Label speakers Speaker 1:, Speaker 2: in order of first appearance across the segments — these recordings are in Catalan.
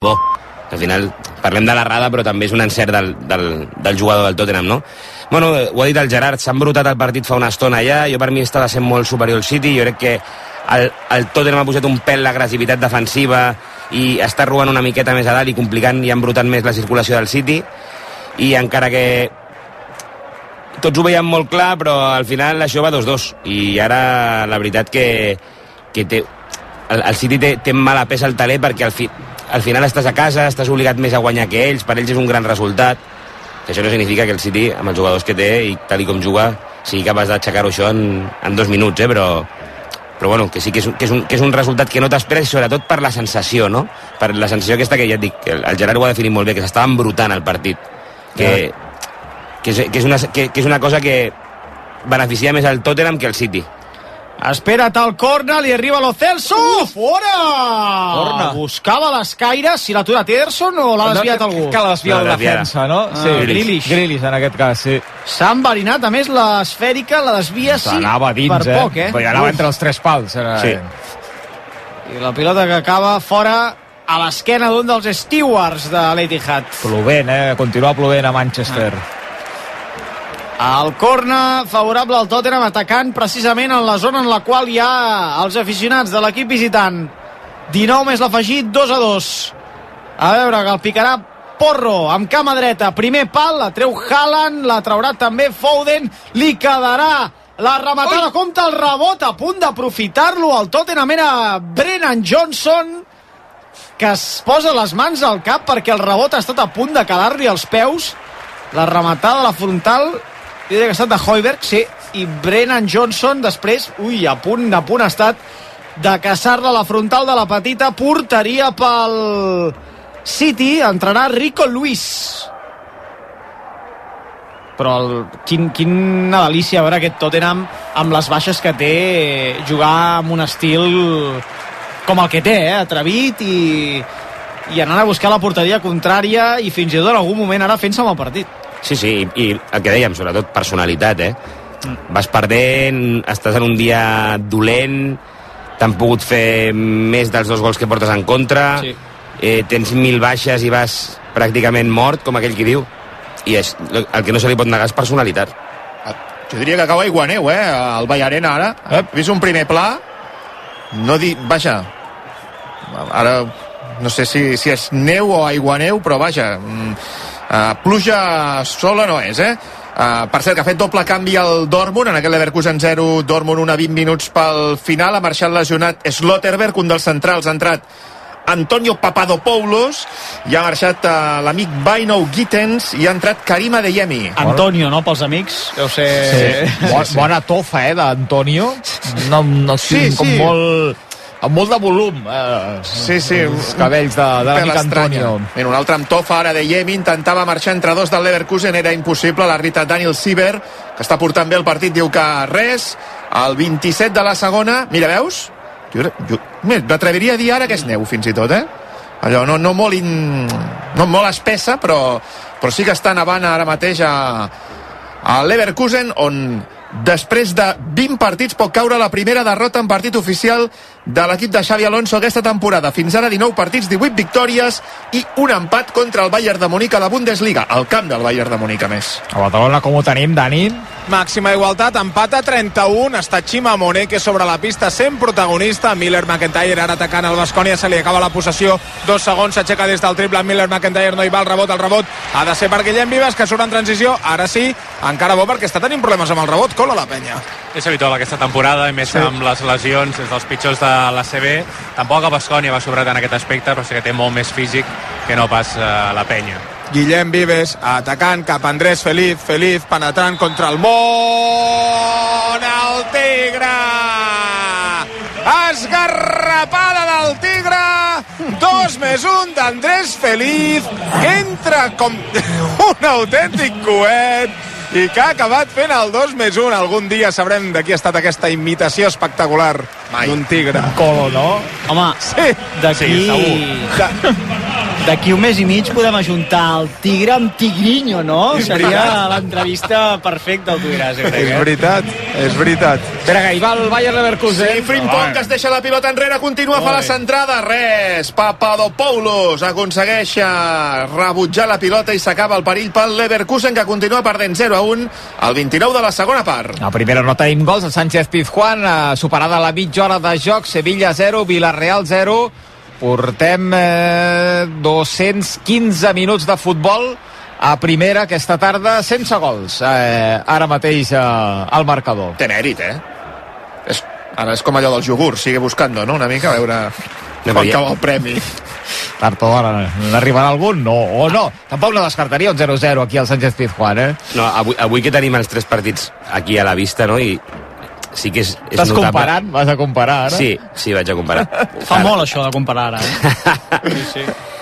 Speaker 1: bo. Al final parlem de l'errada, però també és un encert del jugador del Tottenham, no? Bueno, ho ha dit el Gerard, s'ha embrutat el partit fa una estona ja, jo per mi estava sent molt superior al City, jo crec que el Tottenham ha posat un pèl l'agressivitat defensiva i està robant una miqueta més a dalt i complicant i embrutant més la circulació del City, i encara que tots ho veiem molt clar, però al final això va 2-2, i ara la veritat que el City té mala peça al taler, perquè al final estàs a casa, estàs obligat més a guanyar que ells, per ells és un gran resultat. Això no significa que el City, amb els jugadors que té i tal i com juga, sigui capaç d'aixecar-ho això en 2 minuts, però bueno, que sí que és un resultat que no t'esperes, sobretot per la sensació, no? Per la sensació aquesta que ja et dic, que el Gerard ho ha definit molt bé, que s'estava embrutant el partit, que és una cosa que beneficia més el Tottenham que el City.
Speaker 2: Espera't el córner, li arriba Lo Celso, fora! Buscava l'escaire, si l'ha aturat Ederson o l'ha desviat algú?
Speaker 3: Que l'ha desviat la defensa, no? Sí, Grealish en aquest cas, sí.
Speaker 2: S'ha enverinat, a més l'esfèrica la desvia, sí,
Speaker 3: anava dins,
Speaker 2: per poc, eh?
Speaker 3: Perquè anava entre els 3 pals.
Speaker 2: Sí. I la pilota que acaba fora a l'esquena d'un dels stewards de l'Etihad.
Speaker 3: Plovent, continua plovent a Manchester.
Speaker 2: El córner favorable al Tottenham, atacant precisament en la zona en la qual hi ha els aficionats de l'equip visitant. 19 més l'afegit, 2-2. A veure, que el picarà Porro, amb cama dreta, primer pal, la treu Haaland, la traurà també Foden, li quedarà la rematada, compta el rebot, a punt d'aprofitar-lo, el Tottenham era Brennan Johnson, que es posa les mans al cap perquè el rebot ha estat a punt de calar-li als peus. La rematada a la frontal, jo diria que ha estat de Højbjerg, sí, i Brennan Johnson després, a punt ha estat de caçar-la a la frontal de la petita porteria pel City. Entrarà Rico Lewis. Però quina delícia veure aquest Tottenham amb les baixes que té, jugar amb un estil com el que té, atrevit i anant a buscar la porteria contrària i fins i tot en algun moment ara fent-se amb el partit.
Speaker 1: Sí, i el que dèiem, sobretot personalitat, vas perdent, estàs en un dia dolent, t'han pogut fer més dels 2 gols que portes en contra, sí. Tens 1000 baixes i vas pràcticament mort, com aquell qui diu, i el que no se li pot negar és personalitat.
Speaker 4: Jo diria que cau aiguaneu, el Vallarena ara. He vist un primer pla, vaja, ara no sé si és neu o aiguaneu, però vaja, pluja sola no és, per cert, que ha fet doble canvi al Dortmund, en aquest Leverkusen 0, Dortmund 1 a 20 minuts pel final, ha marxat lesionat Slotterberg, un dels centrals, ha entrat Antonio Papadopoulos, i ha marxat l'amic Baino Gittens, i ha entrat Karim Adeyemi.
Speaker 2: Antonio, no, pels amics? Deu ser...
Speaker 3: Sí. Bona tofa, d'Antonio. No, sí, com molt... amb molt de volum,
Speaker 4: sí,
Speaker 3: els cabells de l'amic Antonio.
Speaker 4: Un altre amb tofa ara de Yemi, intentava marxar entre 2 del Leverkusen, era impossible. L'àrbitre Daniel Sieber, que està portant bé el partit, diu que res. El 27 de la segona, mira, veus? Jo m'atreviria a dir ara que és neu, fins i tot, allò no molt espessa, però sí que està nevant ara mateix a Leverkusen, on després de 20 partits pot caure la primera derrota en partit oficial de l'equip de Xabi Alonso aquesta temporada. Fins ara 19 partits, 18 victòries i un empat contra el Bayern de Munic a la Bundesliga, al camp del Bayern de Munic, a més.
Speaker 3: A Badalona com ho tenim, Dani?
Speaker 5: Màxima igualtat, empat a 31, està Chima Moné, que sobre la pista sent protagonista. Miller McIntyre ara atacant el Baskonia, se li acaba la possessió, 2 segons, s'aixeca des del triple, Miller McIntyre no hi va, el rebot ha de ser per Guillem Vives, que surt en transició, ara sí, encara bo perquè està tenint problemes amb el rebot, cola la penya.
Speaker 6: És habitual aquesta temporada, i més amb les lesions, és dels pitjors de l'ACB. Tampoc el Baskonia va sobrar en aquest aspecte, però sí que té molt més físic que no pas la penya.
Speaker 5: Guillem Vives atacant cap a Andrés Feliz penetrant contra el món, el Tigre, esgarrapada del Tigre, 2+1 d'Andrés Feliz, que entra com un autèntic coet i que ha acabat fent el 2+1. Algun dia sabrem de qui ha estat aquesta imitació espectacular d'un Tigre.
Speaker 3: Colo, no?
Speaker 2: Home,
Speaker 5: sí,
Speaker 2: d'aquí...
Speaker 5: sí, segur.
Speaker 2: D'aquí un mes i mig podem ajuntar el Tigre amb Tigrinho, no? Seria l'entrevista perfecta, tu diràs, jo crec.
Speaker 5: És veritat.
Speaker 3: Espera, que hi va el Bayer Leverkusen.
Speaker 4: Sí, Frimpong, que es deixa la pilota enrere, continua, fa la centrada, res. Papadopoulos aconsegueix rebutjar la pilota i s'acaba el perill pel Leverkusen, que continua perdent 0-1 al 29 de la segona part.
Speaker 3: A primera no tenim gols, el Sánchez Pizjuán, superada la mitja hora de joc, Sevilla 0, Villarreal 0. Portem 215 minuts de futbol a primera aquesta tarda, sense gols ara mateix al marcador.
Speaker 4: Té mèrit, Ara és com allò del iogurt, sigue buscando, no? Una mica, a veure quan cau el premi.
Speaker 3: Tard o d'hora n'arribarà algun? No, o no. Tampoc no descartaria un 0-0 aquí al Sánchez Pizjuán,
Speaker 1: No, avui que tenim els 3 partits aquí a la vista, no? I sí que és
Speaker 3: Estàs
Speaker 1: notable.
Speaker 3: comparant? Vas a comparar ara?
Speaker 1: Sí, vaig a comparar.
Speaker 2: Fa molt això de comparar ara,
Speaker 1: Sí.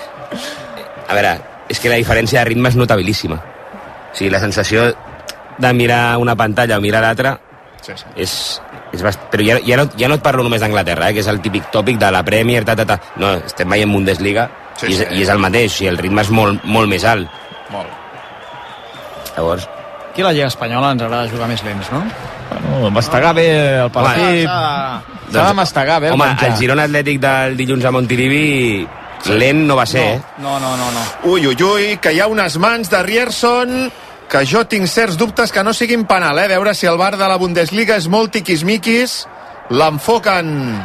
Speaker 1: A veure, és que la diferència de ritme és notabilíssima. O sigui, la sensació de mirar una pantalla o mirar l'altra és però ja no et parlo només d'Anglaterra, que és el típic tòpic de la Premier, No, estem veient Bundesliga i és el mateix, o sigui, el ritme és molt, molt més alt.
Speaker 4: Molt.
Speaker 1: Llavors...
Speaker 2: Aquí a la Lliga Espanyola ens agrada jugar més lents, no?
Speaker 3: Bueno, mastegar bé el partit. S'ha de mastegar bé el menjar.
Speaker 1: El Girona Atlètic del dilluns a Montilivi lent no va ser,
Speaker 2: No.
Speaker 4: Ui, que hi ha unes mans de Rierson que jo tinc certs dubtes que no siguin penal, veure si el VAR de la Bundesliga és molt tiquismiquis, l'enfoquen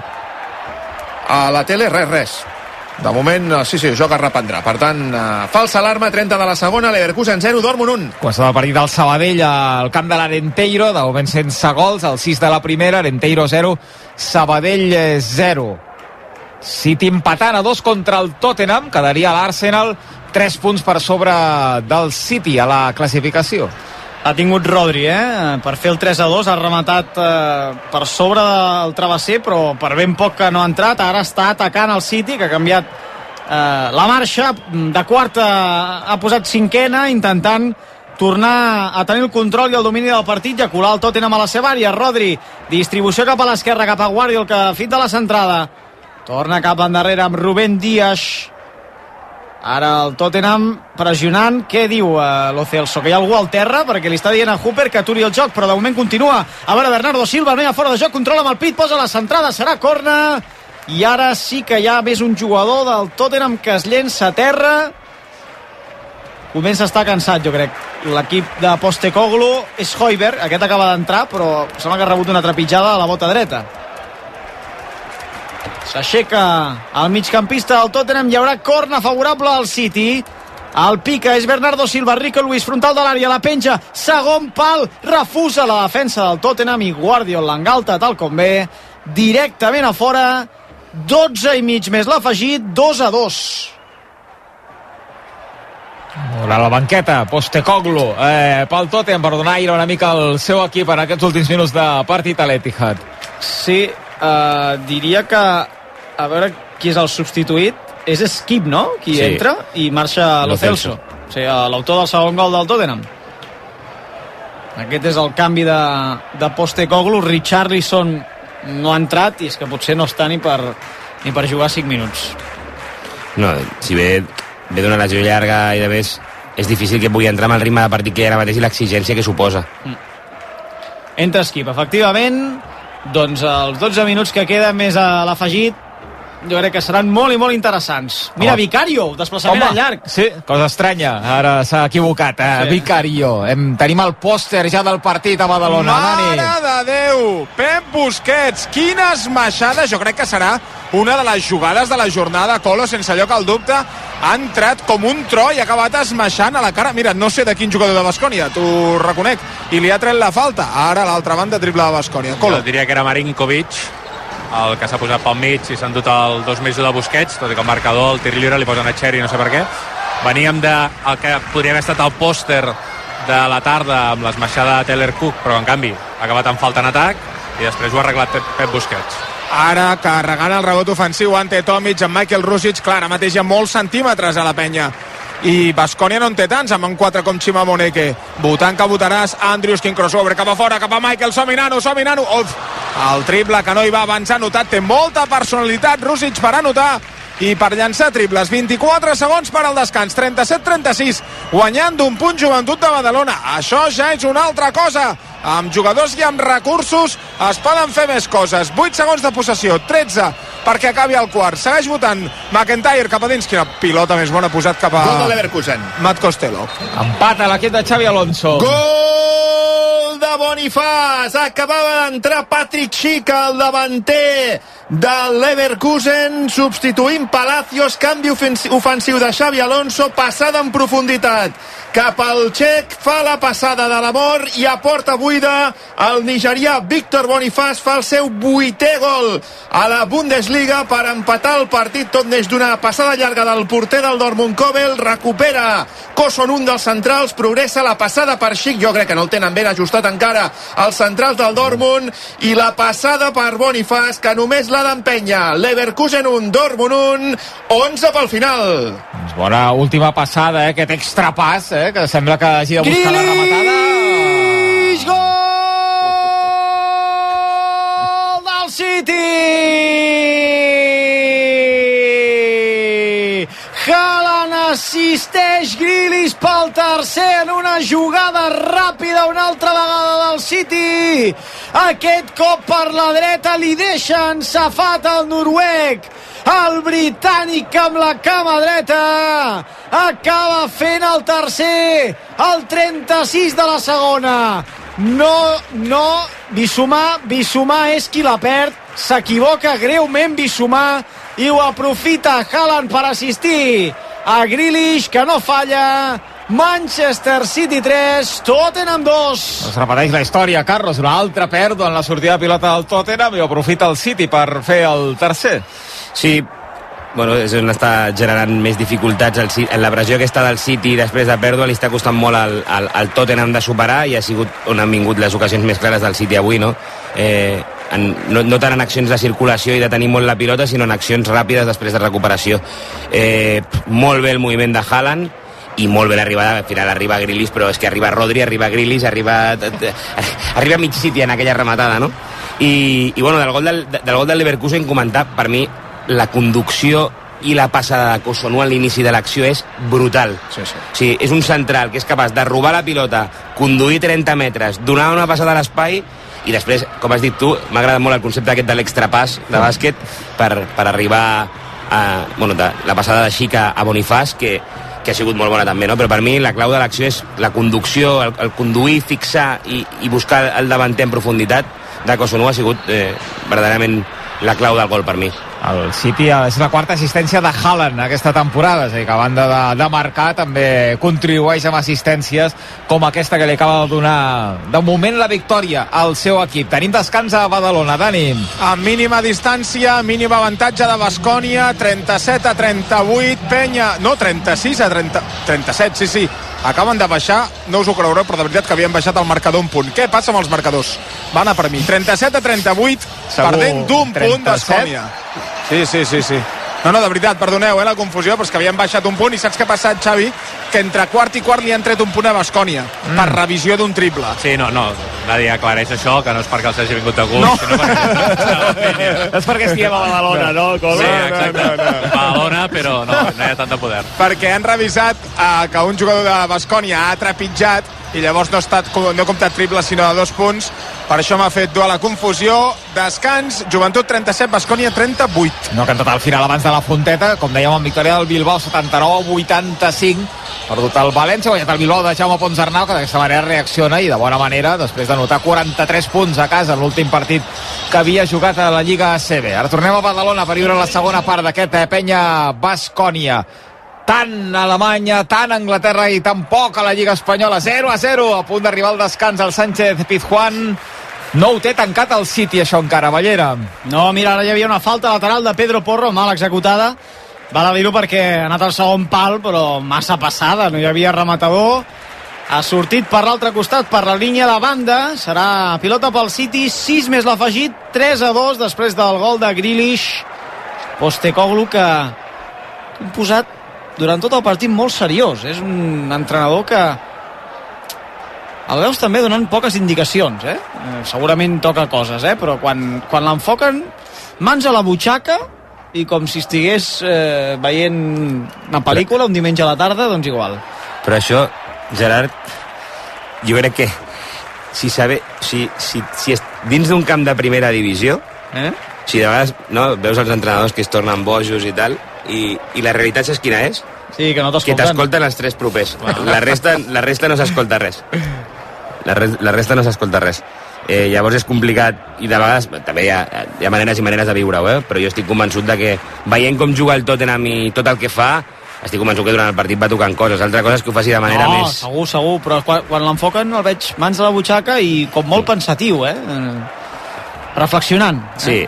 Speaker 4: a la tele, res. De moment, sí, joc es reprendrà. Per tant, falsa alarma, 30 de la segona, Leverkusen 0, Dortmund 1.
Speaker 3: Comença el partit del Sabadell al camp de l'Arenteiro, de moment sense gols, el 6 de la primera, Arenteiro 0, Sabadell 0. City empatant a 2 contra el Tottenham, quedaria l'Arsenal 3 punts per sobre del City a la classificació.
Speaker 2: Ha tingut Rodri, per fer el 3-2, ha rematat per sobre del travesser, però per ben poc que no ha entrat. Ara està atacant el City, que ha canviat la marxa. De quarta ha posat cinquena, intentant tornar a tenir el control i el domini del partit i a colar el Tottenham a la seva àrea. Rodri, distribució cap a l'esquerra, cap a Guardiola, que ha fet de la centrada. Torna cap endarrere amb Rubén Díaz. Ara el Tottenham pressionant. Què diu Lo Celso? Que hi ha algú al terra perquè li està dient a Hooper que aturi el joc, però de moment continua. A veure, Bernardo Silva, no hi ha fora de joc, controla amb el pit, posa la centrada, serà corna. I ara sí que hi ha més un jugador del Tottenham que es llença a terra. Comença a estar cansat, jo crec. L'equip de Postecoglou és Højbjerg, aquest acaba d'entrar, però sembla que ha rebut una trepitjada a la bota dreta. S'aixeca el migcampista del Tottenham, hi haurà corna favorable al City. El pica és Bernardo Silva, Rico Luis, frontal de l'àrea, la penja, segon pal, refusa la defensa del Tottenham i Guardiola l'engalta tal com ve, directament a fora. 12 i mig més l'afegit, 2-2.
Speaker 3: A la banqueta, Postecoglou pel Tottenham per donar aire una mica al seu equip en aquests últims minuts de partit a l'Etihad.
Speaker 2: Sí, diria que a veure qui és el substituït, és Skip, no? Qui entra i marxa Lo Celso. O sigui, l'autor del segon gol del Tottenham. Aquest és el canvi de Postecoglou. Richarlison no ha entrat i és que potser no està ni per jugar 5 minuts.
Speaker 1: No, si ve d'una lesió llarga i de més, és difícil que pugui entrar amb el ritme de partit que hi ha ara mateix i l'exigència que suposa.
Speaker 2: Entra Skip, efectivament. Doncs els 12 minuts que queden més a l'afegit jo crec que seran molt i molt interessants. Mira, Vicario, desplaçament al llarg.
Speaker 3: Sí, cosa estranya, ara s'ha equivocat. Vicario, tenim el pòster ja del partit a Badalona.
Speaker 5: Mare de Déu, Pep Busquets, quina esmaixada, jo crec que serà una de les jugades de la jornada. Colo, sense lloc al dubte, ha entrat com un tro i ha acabat esmaixant a la cara. Mira, no sé de quin jugador de Baskonia, t'ho reconec, i li ha tret la falta. Ara a l'altra banda, triple de Baskonia. Colo.
Speaker 6: Jo diria que era Marinkovic el que s'ha posat pel mig i s'ha endut el 2-1 de Busquets, tot i que el marcador, el tir lliure, li posen a Cherry, no sé per què. Veníem el que podria haver estat el pòster de la tarda amb l'esmaixada de Taylor Cook, però en canvi ha acabat amb falta en atac i després ho ha arreglat Pep Busquets.
Speaker 5: Ara carregant el rebot ofensiu ante Tomic amb Michael Rusic, clar, ara mateix hi ha molts centímetres a la penya i Baskonia no en té tants, amb en 4 com Chima Moneke. Votant que votaràs, Andrews, quin crossover cap a fora, cap a Michael, som-hi nano. El triple que no hi va avançar, notat, té molta personalitat Rusic per anotar i per llançar triples. 24 segons per al descans, 37-36, guanyant d'un punt Joventut de Badalona. Això ja és una altra cosa. Amb jugadors i amb recursos es poden fer més coses. 8 segons de possessió, 13 perquè acabi el quart. Segueix votant McIntyre cap a dins. Quina pilota més bona posat cap a
Speaker 4: Gol de Leverkusen.
Speaker 5: Matt Costello.
Speaker 3: Empata l'equip de Xavi Alonso.
Speaker 4: Gol de Bonifàs. Acabava d'entrar Patrick Schick, el davanter del Leverkusen, substituint Palacios. Canvi ofensiu de Xavi Alonso, passada en profunditat cap al txec, fa la passada de l'amor i a porta buida el nigerià Víctor Bonifàs fa el seu 8è gol a la Bundesliga per empatar el partit. Tot neix d'una passada llarga del porter del Dortmund Kobel, recupera Kosson, un dels centrals, progressa la passada per Schick, jo crec que no el tenen ben ajustat encara els centrals del Dortmund, i la passada per Bonifàs, que només l'ha d'empènyer. Leverkusen 1, Dortmund 1, 11 pel final.
Speaker 3: Bona última passada, aquest extrapàs, que sembla que hagi de buscar la rematada.
Speaker 2: Grealish, gol del City! Haaland assisteix Grealish pel tercer en una jugada ràpida una altra vegada del City. Aquest cop per la dreta li deixa ensafat el noruec. El britànic amb la cama dreta acaba fent el tercer, el 36 de la segona. No, Bissouma és qui la perd, s'equivoca greument Bissouma i ho aprofita Haaland per assistir a Grealish, que no falla. Manchester City 3, Tottenham 2.
Speaker 3: Es repeteix la història, Carlos, una altra pèrdua en la sortida de pilota del Tottenham i aprofita el City per fer el tercer.
Speaker 1: Sí, bueno, és on està generant més dificultats en la pressió aquesta del City després de pèrdua, li està costant molt al Tottenham de superar, i ha sigut on han vingut les ocasions més clares del City avui, no? No tant en accions de circulació i de tenir molt la pilota, sinó en accions ràpides després de recuperació. Molt bé el moviment de Haaland i molt bé l'arribada. Al final arriba Grealish, però és que arriba Rodri, arriba Grealish, arriba mig City en aquella rematada, no? I bueno, del gol del Leverkusen, comentar, per mi la conducció i la passada de Kosson a l'inici de l'acció és brutal.
Speaker 2: Sí.
Speaker 1: O sigui, és un central que és capaç de robar la pilota, conduir 30 metres, donar una passada a l'espai, i després, com has dit tu, m'ha agradat molt el concepte aquest de l'extrapàs de bàsquet per arribar a, bueno, la passada de Schick a Bonifàs, que ha sigut molt bona també, no? Però per mi la clau de l'acció és la conducció, el conduir, fixar i buscar el davanter en profunditat de Kosson. Ha sigut verdaderament la clau del gol per mi.
Speaker 3: El City és la quarta assistència de Haaland aquesta temporada, és a dir, que a banda de marcar també contribueix amb assistències com aquesta que li acaba de donar de moment la victòria al seu equip. Tenim descans a Badalona, Dani.
Speaker 5: Amb mínima distància, mínim avantatge de Baskonia, 37-38, Penya, no, 36-37, sí, acaben de baixar, no us ho creureu, però de veritat que havien baixat el marcador un punt. Què passa amb els marcadors? Van a per mi, 37-38, perdent d'un punt Baskonia. Sí. No, de veritat, perdoneu, la confusió, però és que havien baixat un punt, i saps què ha passat, Xavi? Que entre quart i quart li han tret un punt a Baskonia per revisió d'un triple.
Speaker 6: Sí, no, nadie aclareix això, que no és perquè els hagi vingut de gust, sinó perquè...
Speaker 3: És perquè estiguem a Badalona, no?
Speaker 6: Sí, exacte. Badalona, però no hi ha tant de poder.
Speaker 5: Perquè han revisat que un jugador de Baskonia ha trepitjat i llavors no ha comptat triple sinó de 2 punts. Per això m'ha fet dur a la confusió. Descans, Joventut 37, Baskonia 38.
Speaker 3: No ha cantat al final abans de la Fonteta, com dèiem, en victòria del Bilbao 79-85, perdut el València, guanyat el Bilbao de Jaume Ponsarnau, que d'aquesta manera reacciona i de bona manera després de notar 43 punts a casa en l'últim partit que havia jugat a la Lliga ACB. Ara tornem a Badalona per viure la segona part d'aquest Penya Baskonia. Tant Alemanya, tant Anglaterra i tan poc a la Lliga Espanyola. 0-0, a punt d'arribar al descans el Sánchez Pizjuán. No ho té tancat el City, això encara, Ballera.
Speaker 2: No, mira, ara hi havia una falta lateral de Pedro Porro, mal executada. Val a dir-ho perquè ha anat al segon pal, però massa passada, no hi havia rematador. Ha sortit per l'altre costat, per la línia de banda. Serà pilota pel City, 6 més l'afegit, 3-2 després del gol de Grealish. Postecoglou, que han posat durant tot el partit molt seriós. És un entrenador que el veus també donant poques indicacions, segurament toca coses, però quan l'enfoquen mans a la butxaca i com si estigués veient una pel·lícula un diumenge a la tarda, doncs igual.
Speaker 1: Però això, Gerard, jo crec que si dins d'un camp de primera divisió, si de vegades veus els entrenadors que es tornen bojos i tal, i la realitat és quina és?
Speaker 2: Sí, que no t'escolten.
Speaker 1: Que t'escolten els 3 propers. La resta no s'escolta res. La resta no s'escolta res. Llavors és complicat, i de vegades també hi ha maneres i maneres de viure-ho, però jo estic convençut de que veient com juga el Tottenham i tot el que fa, estic convençut que durant el partit va tocant coses. Altra cosa és que ho faci de manera més...
Speaker 2: Segur, però quan l'enfoquen el veig mans a la butxaca i com molt pensatiu, reflexionant.
Speaker 1: Sí.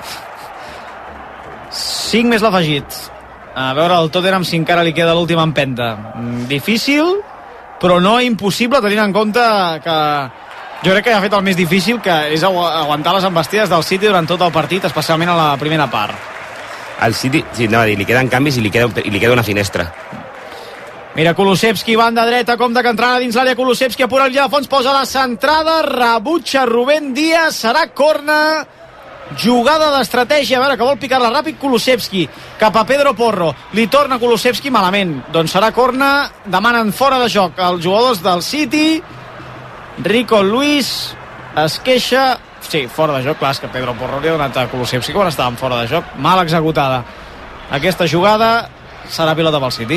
Speaker 2: 5 més l'afegit. A veure el Tottenham si encara li queda l'última empenta. Difícil, però no impossible, tenint en compte que jo crec que ha fet el més difícil, que és aguantar les envestides del City durant tot el partit, especialment a la primera part.
Speaker 1: Al City, sí, li queden canvis i li queda una finestra.
Speaker 2: Mira, Kulusevski, banda dreta, com de que entrarà dins l'àrea. Kulusevski apura el de fons, posa la centrada, rebutja Rubén Díaz, serà corna, jugada d'estratègia, a veure que vol picar-la ràpid Kulusevski, cap a Pedro Porro, li torna Kulusevski malament, doncs serà corna, demanen fora de joc els jugadors del City. Rico Luis es queixa, sí, fora de joc, clar, és que Pedro Porro li ha donat a Kulusevski quan estaven fora de joc, mal executada aquesta jugada, serà pilota pel City.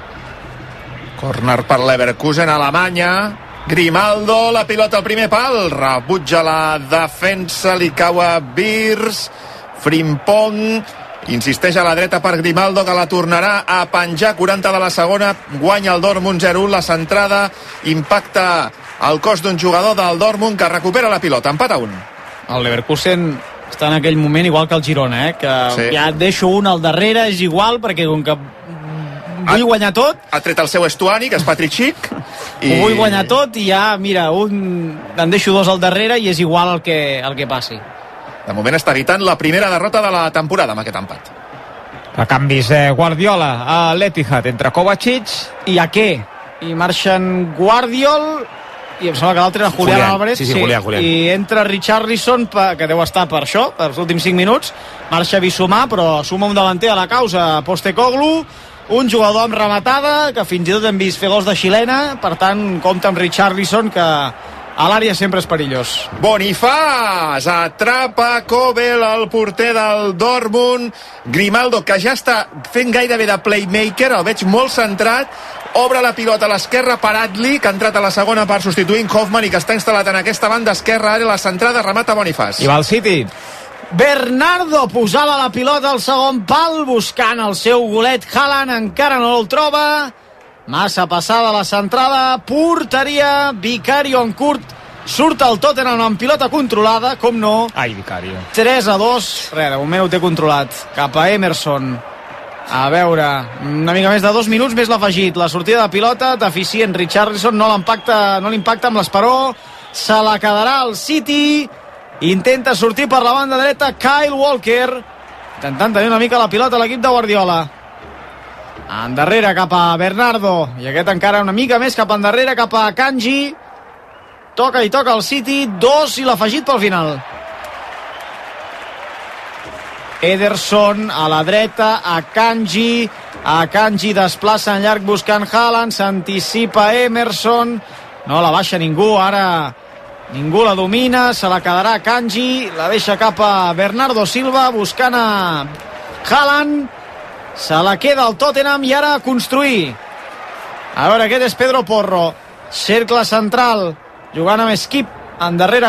Speaker 4: Corner per l'Leverkusen, Alemanya. Grimaldo, la pilota al primer pal, rebutja la defensa, li cau a Virs, Frimpong, insisteix a la dreta per Grimaldo, que la tornarà a penjar, 40 de la segona, guanya el Dortmund 0-1, la centrada impacta el cos d'un jugador del Dortmund que recupera la pilota, empat a 1.
Speaker 2: El Leverkusen està en aquell moment igual que el Girona, que sí, ja et deixo un al darrere, és igual, perquè com que vull guanyar tot.
Speaker 4: Ha tret el seu Estuani, que és Patrick Schick.
Speaker 2: Ho vull guanyar tot i ja, mira, en deixo 2 al darrere i és igual el que passi.
Speaker 4: De moment està evitant la primera derrota de la temporada amb aquest empat.
Speaker 3: A canvis Guardiola a l'Etihad entre Kovacic
Speaker 2: i Ake. I marxen Guardiol i em sembla que l'altre era Julián Álvarez.
Speaker 1: Sí, Julián.
Speaker 2: I entra Richarlison, que deu estar per això, per els últims 5 minuts. Marxa Bissouma, però suma un davanter a la causa, Postecoglou, un jugador amb rematada, que fins i tot hem vist fer gols de xilena, per tant compta amb Richarlison, que a l'àrea sempre és perillós.
Speaker 4: Bonifaz atrapa Kobel, el porter del Dortmund. Grimaldo, que ja està fent gairebé de playmaker, el veig molt centrat, obre la pilota a l'esquerra per Adli, que ha entrat a la segona part substituint Hoffman i que està instal·lat en aquesta banda esquerra, ara la centrada, remata Bonifaz.
Speaker 3: I va el City.
Speaker 2: Bernardo posava la pilota al segon pal, buscant el seu golet. Haaland encara no el troba. Massa passada la centrada, porteria, Vicario en curt, surt el Tottenham amb pilota controlada, com no.
Speaker 3: Ai, Vicario.
Speaker 2: 3-2, de moment ho té controlat, cap a Emerson. A veure, una mica més de 2 minuts, més l'afegit, la sortida de pilota, deficient Richarlison, no l'impacta amb l'esperó, se la quedarà el City, intenta sortir per la banda dreta Kyle Walker, intentant tenir una mica la pilota a l'equip de Guardiola. Endarrere cap a Bernardo, i aquest encara una mica més cap endarrere cap a Kanji, toca el City, 2 i l'afegit pel final. Ederson a la dreta, a Kanji desplaça en llarg buscant Haaland, s'anticipa Emerson, no la baixa ningú, ara ningú la domina, se la quedarà Kanji, la deixa cap a Bernardo Silva buscant a Haaland, se la queda el Tottenham i ara a construir. A veure, aquest és Pedro Porro, cercle central, jugant amb Skip, endarrere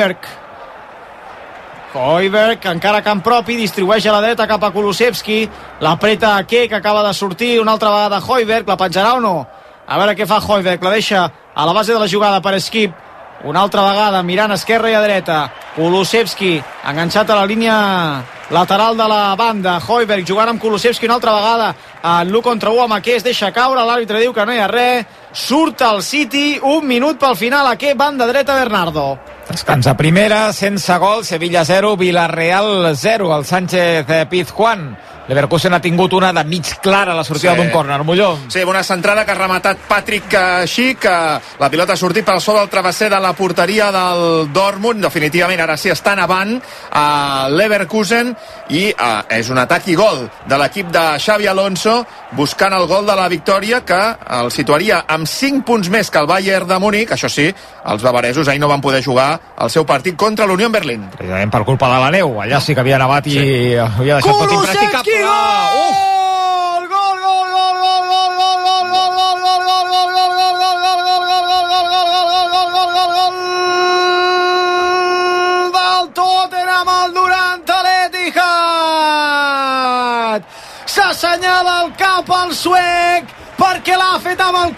Speaker 2: Højbjerg, encara camp propi, distribueix a la dreta cap a Kulusevski, l'apreta Ake, que acaba de sortir, una altra vegada Højbjerg, la penjarà o no? A veure què fa Højbjerg, la deixa a la base de la jugada per Skip, una altra vegada mirant a esquerra i a dreta, Kulusevski enganxat a la línia lateral de la banda, Højbjerg jugant amb Kulusevski una altra vegada, en l'1 contra 1 amb Ake, es deixa caure, l'àrbitre diu que no hi ha res, surt el City, 1 minut pel final, a què banda dreta Bernardo.
Speaker 3: Descansa primera, sense gol, Sevilla 0, Villarreal 0, el Sánchez Pizjuán. Leverkusen ha tingut una de mig clara a la sortida d'un córner, Molló.
Speaker 4: Sí, una centrada que ha rematat Patrick Schick, la pilota ha sortit per sobre del travesser de la porteria del Dortmund, definitivament ara sí estan avant a Leverkusen i és un atac i gol de l'equip de Xabi Alonso buscant el gol de la victòria que el situaria amb 5 punts més que el Bayern de Múnich. Això sí, els bavaresos ahir no van poder jugar el seu partit contra l'Unió Berlín.
Speaker 3: Precisament per culpa de la neu, allà sí que havia nevat i havia deixat tot impracticable.
Speaker 2: Gol! Gol, gol, gol, gol, gol, gol, gol, gol, gol, del Tottenham al 90 a l'Etihad. S'assenyala el cap al suec perquè l'ha fet amb el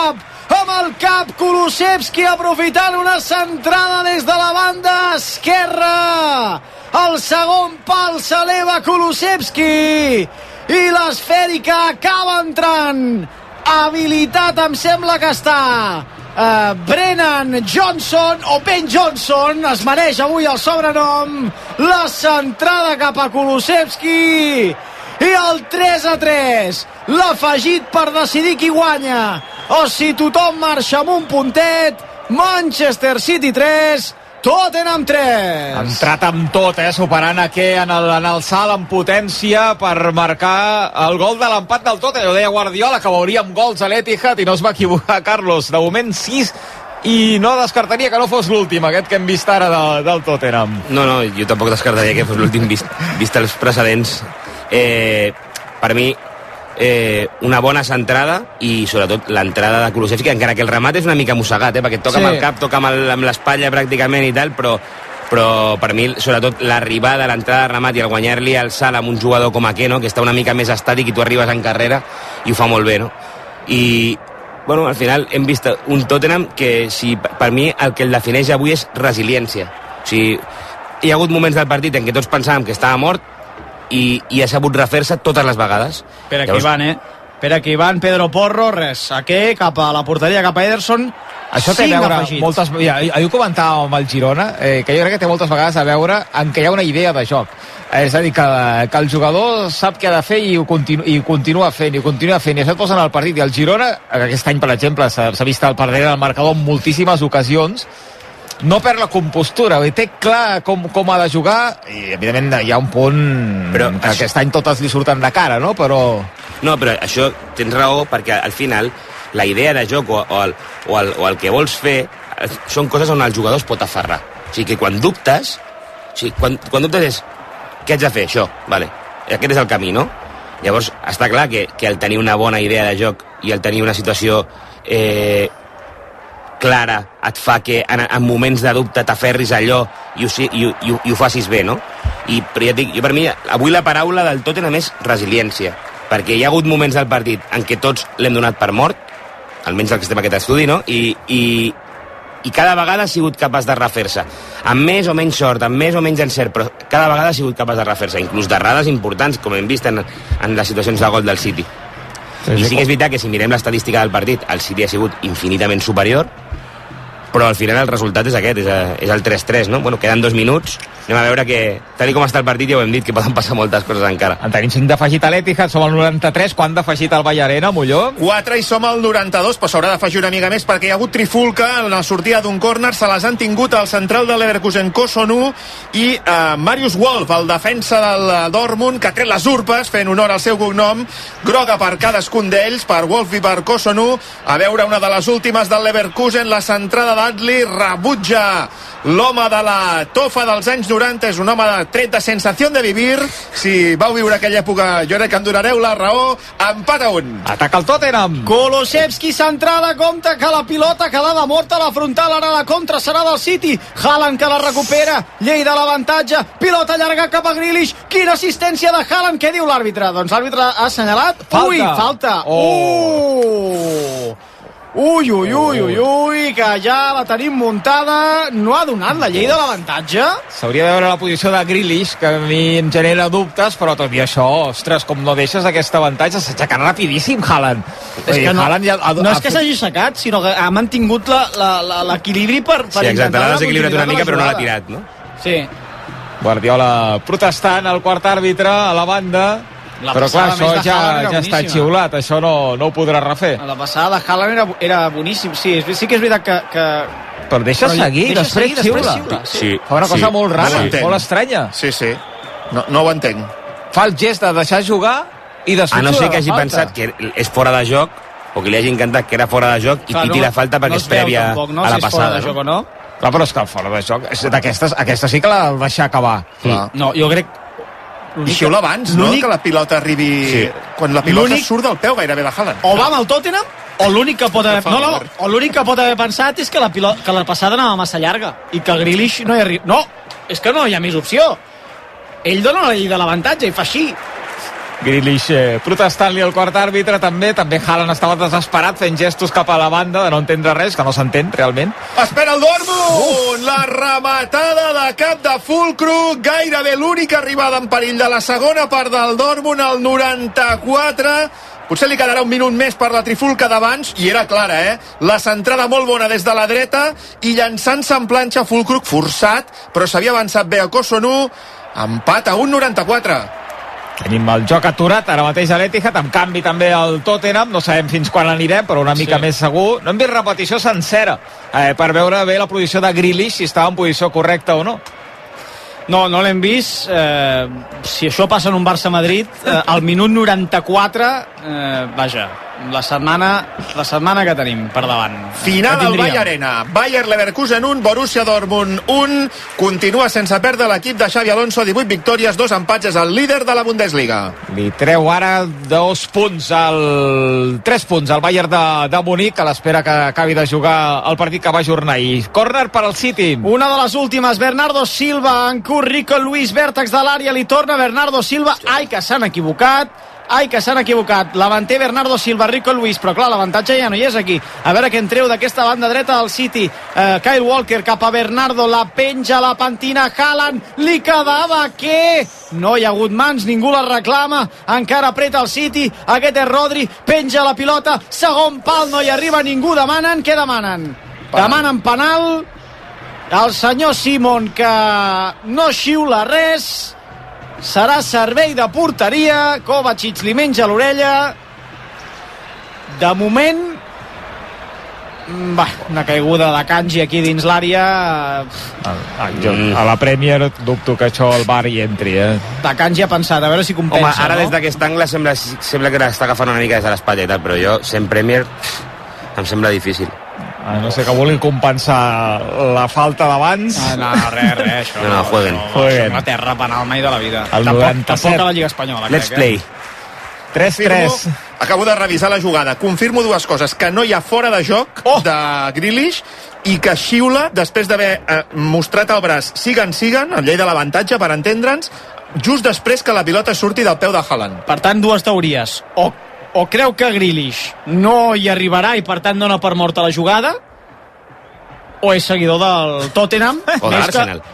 Speaker 2: cap Kulusevski, aprofitant una centrada des de la banda esquerra. El segon pal s'eleva Kulusevski i l'esfèrica acaba entrant. Habilitat em sembla que està Brennan Johnson o Ben Johnson, es mereix avui el sobrenom. La centrada cap a Kulusevski i el 3-3, l'afegit per decidir qui guanya o si tothom marxa amb un puntet. Manchester City 3, Tottenham 3.
Speaker 3: Ha entrat amb tot, superant Ake en el salt en potència per marcar el gol de l'empat del Tottenham. Ho deia Guardiola, que veuríem gols a l'Etihad i no es va equivocar, Carlos. De moment 6 i no descartaria que no fos l'últim, aquest que hem vist ara del Tottenham.
Speaker 1: No, jo tampoc descartaria que fos l'últim vist els precedents. Per mi una bona centrada i sobretot l'entrada de Kulusevski, encara que el remat és una mica mossegat, perquè toca amb el cap, toca amb l'espatlla pràcticament i tal, però per mi sobretot l'arribada, l'entrada de remat i el guanyar-li el salt amb un jugador com Ake, no? Que està una mica més estàtic i tu arribes en carrera i ho fa molt bé, no? I bueno, al final hem vist un Tottenham que per mi el que el defineix avui és resiliència. O sigui, hi ha hagut moments del partit en què tots pensàvem que estava mort i ha sabut refer-se totes les vegades.
Speaker 2: Espera que hi van, Espera que hi van, Pedro Porro, res. Aquí, cap a la porteria, cap a Ederson.
Speaker 3: Això té a veure moltes... Ahir ho comentàvem amb el Girona, que jo crec que té moltes vegades a veure en què hi ha una idea de joc. És a dir, que el jugador sap què ha de fer i continua fent, i això et posa en el partit. I el Girona, aquest any, per exemple, s'ha vist al darrere del marcador en moltíssimes ocasions, no perd la compostura, té clar com ha de jugar i evidentment hi ha un punt però que aquest any totes li surten de cara, no? Però
Speaker 1: això tens raó, perquè al final la idea de joc o el que vols fer són coses on el jugador es pot aferrar. O sigui que quan dubtes quan dubtes és què haig de fer? Això, vale. Aquest és el camí, no? Llavors està clar que el tenir una bona idea de joc i el tenir una situació clara et fa que en moments de dubte t'aferris a allò i ho facis bé, no? Però ja et dic, per mi avui la paraula del Tottenham és resiliència, perquè hi ha hagut moments del partit en què tots l'hem donat per mort, almenys el que estem a aquest estudi, no? I cada vegada ha sigut capaç de refer-se, amb més o menys sort, amb més o menys encert, però cada vegada ha sigut capaç de refer-se, inclús d'errades importants, com hem vist en les situacions de gol del City. I sí que és veritat que si mirem l'estadística del partit, el City ha sigut infinitament superior, però al final el resultat és aquest, és el 3-3, no? Bueno, queden 2 minuts, anem a veure que, tal com està el partit, ja ho hem dit, que poden passar moltes coses encara.
Speaker 3: En tenim 5 d'afegit a l'Etihad, som al 93, quant d'afegit al Vall Arena, Molló?
Speaker 4: 4 i som al 92, però s'haurà d'afegir una mica més perquè hi ha hagut trifulca en la sortida d'un córner, se les han tingut al central de Leverkusen, Kosonu, i Marius Wolf, el defensa del Dortmund, que ha tret les urpes, fent honor al seu cognom, groga per cadascun d'ells, per Wolf i per Kosonu. A veure una de les últimes del Leverkusen, la centrada d'Adli, rebutja l'home de la tofa dels anys 90, és un home de tret de sensació de vivir. Si vau viure aquella època, jo crec que em donareu la raó. Empat a 1.
Speaker 3: Ataca el Tottenham.
Speaker 2: Kulusevski, centrada, compte que la pilota quedada morta a la frontal, ara la contra serà del City. Haaland que la recupera, llei de l'avantatge, pilota llarga cap a Grealish. Quina assistència de Haaland, què diu l'àrbitre? Doncs l'àrbitre ha assenyalat.
Speaker 3: Falta.
Speaker 2: Ui, falta. Ui, que ja la tenim muntada. No ha donat la llei de l'avantatge.
Speaker 3: S'hauria de veure la posició de Grealish, que a mi em genera dubtes, però tot i això, ostres, com no deixes aquest avantatge, s'ha aixecat rapidíssim Haaland.
Speaker 2: És que no és que s'hagi aixecat, sinó que ha mantingut l'equilibri per
Speaker 1: sí, exacte, l'ha desequilibrat una mica però no l'ha tirat, no?
Speaker 2: Sí.
Speaker 3: Guardiola protestant al quart àrbitre a la banda, però clar, això ja està xiulat, això no ho podrà refer.
Speaker 2: La passada de Haaland era boníssim, sí que és veritat que...
Speaker 3: Però deixa seguir, després xiula.
Speaker 1: Sí.
Speaker 3: Fa una cosa molt rara, molt estranya.
Speaker 4: Sí. No ho entenc.
Speaker 3: Fa el gest de deixar jugar i després
Speaker 1: a no ser que hagi pensat que és fora de joc o que li hagi encantat que era fora de joc i piti la falta perquè és prèvia a la passada.
Speaker 2: No?
Speaker 3: Clar, però és que fora de joc, aquesta sí que l'ha de deixar acabar.
Speaker 2: No, jo crec...
Speaker 4: I xiula abans, no? Que la pilota arribi... Sí. Quan la pilota surt del peu gairebé de Haaland.
Speaker 2: O va amb el Tottenham, o l'únic que pot haver... o l'únic que pot haver pensat és que la passada anava massa llarga i que Grealish no hi arriba... No, és que no hi ha més opció. Ell dona la llei de l'avantatge i fa així.
Speaker 3: Grealish protestant-li al quart àrbitre també Haaland estava desesperat fent gestos cap a la banda de no entendre res, que no s'entén realment.
Speaker 4: Espera el Dortmund! La rematada de cap de Füllkrug, gairebé l'única arribada en perill de la segona part del Dortmund, al 94. Potser li quedarà un minut més per la trifulca d'abans, i era clara, la centrada molt bona des de la dreta i llançant-se en planxa Füllkrug, forçat, però s'havia avançat bé a Kosunu. Empat a 1,94.
Speaker 3: Tenim el joc aturat ara mateix a l'Etihad, amb canvi també al Tottenham, no sabem fins quan anirem, però una mica més segur. No hem vist repetició sencera per veure bé la posició de Grealish, si estava en posició correcta o no.
Speaker 2: No l'hem vist. Si això passa en un Barça-Madrid, al minut 94, vaja, la setmana que tenim per davant.
Speaker 4: Final al Bayer Arena. Bayer Leverkusen 1, Borussia Dortmund 1. Continua sense perdre l'equip de Xabi Alonso, 18 victòries, 2 empats, és el líder de la Bundesliga.
Speaker 3: Li treu ara 3 punts al Bayern de Munic, a l'espera que acabi de jugar el partit que va ajornar ahir. Córner per al City.
Speaker 2: Una de les últimes, Bernardo Silva en curt, Rico Luis, vèrtex de l'àrea, li torna Bernardo Silva. Ai, que s'han equivocat. La manté Bernardo Silva, Rico Luis, però clar, l'avantatge ja no hi és aquí. A veure què en treu d'aquesta banda dreta del City. Kyle Walker cap a Bernardo, la penja, la pentina Haaland, li quedava que no hi ha hagut mans, ningú la reclama, encara apreta el City, aquest és Rodri, penja la pilota, segon pal, no hi arriba ningú, què demanen? Demanen penal, el senyor Simon, que no xiula res. Serà servei de porteria. Kovacic li menja l'orella. De moment, una caiguda de Kanji aquí dins l'àrea.
Speaker 3: A la Premier dubto que això el VAR hi entri.
Speaker 2: De Kanji ha pensat, a veure si compensa.
Speaker 1: Home, ara des d'aquest angle sembla que l'està agafant una mica des de l'espatlla i tal, però jo, sent Premier, em sembla difícil.
Speaker 3: No sé que vulgui compensar la falta d'abans.
Speaker 2: No, res, això.
Speaker 1: No, jueguen.
Speaker 2: No té terra penal mai de la vida.
Speaker 3: El 97.
Speaker 2: Tampoc a la Lliga Espanyola.
Speaker 1: Let's play.
Speaker 3: 3-3.
Speaker 4: Acabo de revisar la jugada. Confirmo dues coses. Que no hi ha fora de joc de Grealish i que xiula després d'haver mostrat el braç siguen, en llei de l'avantatge, per entendre'ns, just després que la pilota surti del peu de Haaland.
Speaker 2: Per tant, dues teories. O creu que Grealish no hi arribarà i per tant dona per morta la jugada, o és seguidor del Tottenham
Speaker 1: o de l'Arsenal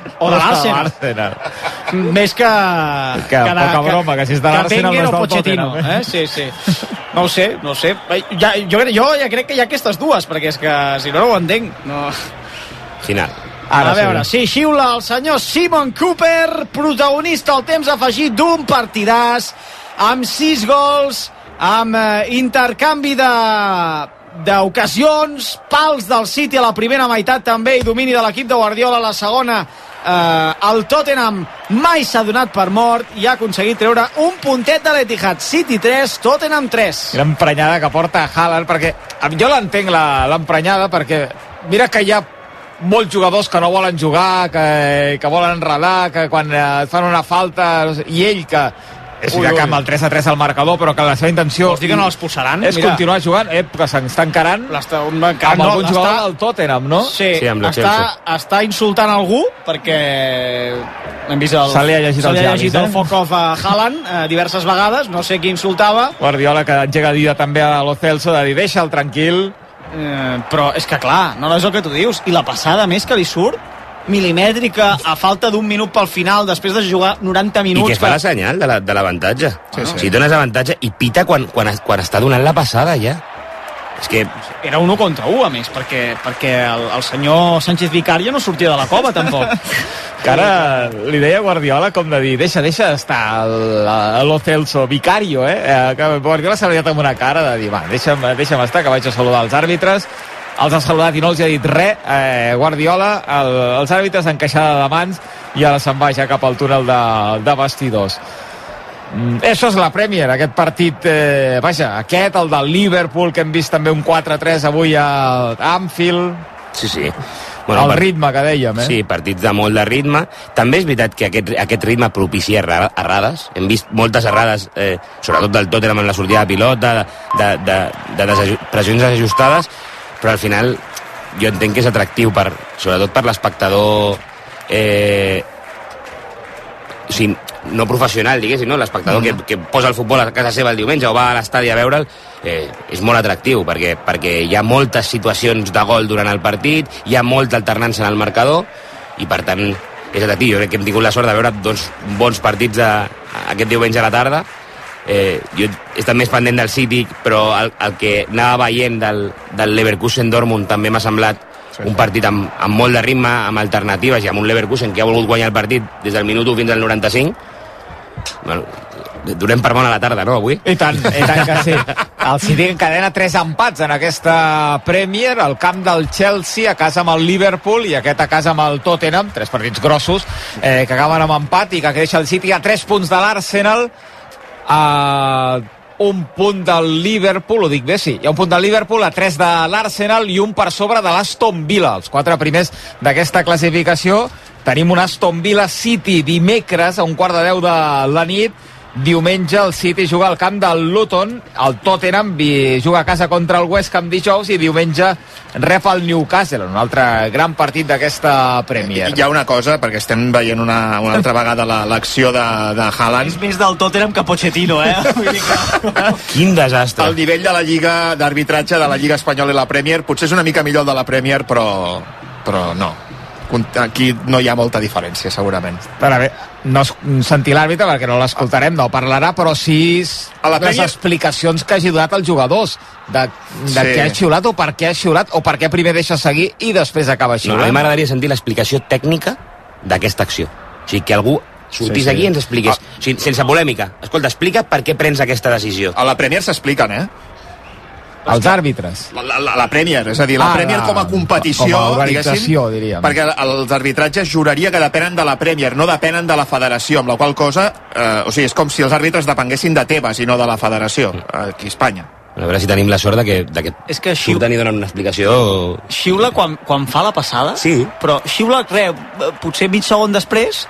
Speaker 2: més que
Speaker 3: poca broma, que si és de l'Arsenal no és del Tottenham,
Speaker 2: sí. No ho sé jo ja crec que hi ha aquestes dues, perquè és que si no ho entenc
Speaker 1: final.
Speaker 2: A veure, sí, xiula el senyor Simon Cooper, protagonista al temps afegit d'un partidàs amb 6 gols, amb intercanvi d'ocasions, pals del City a la primera meitat també i domini de l'equip de Guardiola a la segona. El Tottenham mai s'ha donat per mort i ha aconseguit treure un puntet de l'Etihad. City 3, Tottenham 3.
Speaker 3: L'emprenyada que porta Haaland, perquè jo l'entenc l'emprenyada, perquè mira que hi ha molts jugadors que no volen jugar, que volen enredar, que quan fan una falta, i ell que és que amb el 3-3 al marcador, però que la seva intenció
Speaker 2: vols dir que no l'expulsaran?
Speaker 3: És continuar jugant, que s'està encarant amb algun jugador del Tottenham, no?
Speaker 2: Sí, està insultant algú, perquè hem vist
Speaker 3: se li ha llegit
Speaker 2: el fuck off a Haaland diverses vegades, no sé qui insultava.
Speaker 3: Guardiola que engega a dir també a Lo Celso de dir deixa'l tranquil,
Speaker 2: però és que clar, no és el que tu dius, i la passada més que li surt milimètrica a falta d'un minut pel final després de jugar 90 minuts.
Speaker 1: I que fa la senyal de l'avantatge. Si dones avantatge i pita quan està donant la passada ja. És que...
Speaker 2: Era 1 contra 1, a més, perquè el senyor Sánchez Vicario no sortia de la cova, tampoc.
Speaker 3: Que ara li deia Guardiola com de dir, deixa estar lo Celso Vicario, que Guardiola s'ha liat amb una cara de dir, va, deixa'm estar, que vaig a saludar els àrbitres. Els ha saludat i no els ha dit res. Guardiola, els àrbitres en queixada de mans, i ara se'n va ja cap al túnel de vestidors. Això és la Premier, aquest partit, aquest, el del Liverpool, que hem vist també un 4-3 avui a Anfield.
Speaker 1: Sí.
Speaker 3: Bueno, el ritme que dèiem,
Speaker 1: Sí, partits de molt de ritme. També és veritat que aquest ritme propicia errades. Hem vist moltes errades, sobretot del Tottenham en la sortida de pilota, de pressions desajustades, però al final jo entenc que és atractiu, sobretot per l'espectador no professional, diguéssim, no? L'espectador que posa el futbol a casa seva el diumenge o va a l'estadi a veure'l, és molt atractiu, perquè hi ha moltes situacions de gol durant el partit, hi ha molta alternança en el marcador, i per tant és atractiu. Jo crec que hem tingut la sort de veure dos bons partits aquest diumenge a la tarda. Jo he estat més pendent del City, però el que anava veient del Leverkusen-Dortmund també m'ha semblat un partit amb molt de ritme, amb alternatives, i amb un Leverkusen que ha volgut guanyar el partit des del minut 1 fins al 95. Bueno, donem per bona la tarda, no, avui?
Speaker 3: I tant que sí. El City encadena 3 empats en aquesta Premier, al camp del Chelsea, a casa amb el Liverpool, i aquest a casa amb el Tottenham, 3 partits grossos, que acaben amb empat, i que deixa el City a 3 punts de l'Arsenal, a un punt del Liverpool, ho dic bé, sí, hi ha un punt del Liverpool, a 3 de l'Arsenal i un per sobre de l'Aston Villa, els 4 primers d'aquesta classificació. Tenim un Aston Villa City dimecres a 9:15 de la nit. Diumenge el City juga al camp del Luton, el Tottenham juga a casa contra el West Ham dijous, i diumenge rep el Newcastle, un altre gran partit d'aquesta Premier.
Speaker 4: Hi ha una cosa, perquè estem veient una altra vegada l'acció de Haaland.
Speaker 2: És més del Tottenham que Pochettino, Vull dir que...
Speaker 1: Quin desastre.
Speaker 4: El nivell de la Lliga d'arbitratge de la Lliga Espanyola i la Premier potser és una mica millor el de la Premier, però no. Aquí no hi ha molta diferència, segurament.
Speaker 3: Però bé, no sentir l'àrbitre perquè no l'escoltarem, no parlarà, però sí les explicacions que hagi donat els jugadors de què ha xiulat o per què ha xiulat o per què primer deixa seguir i després acaba xiulant.
Speaker 1: No, a mi m'agradaria sentir l'explicació tècnica d'aquesta acció. O sigui, que algú sortís aquí i ens expliqués. O sigui, sense polèmica. Escolta, explica per què prens aquesta decisió.
Speaker 4: A la Premier s'expliquen,
Speaker 3: Els àrbitres.
Speaker 4: La Premier, és a dir, la Premier com a competició,
Speaker 3: com a organització, diríem.
Speaker 4: Perquè els arbitratges juraria que depenen de la Premier, no depenen de la federació, amb la qual cosa, és com si els àrbitres depenguessin de Tebas i no de la federació, aquí a Espanya.
Speaker 1: A veure si tenim la sort que surten i donen una explicació...
Speaker 2: Xiula quan fa la passada,
Speaker 1: sí.
Speaker 2: Però xiula, potser mig segon després...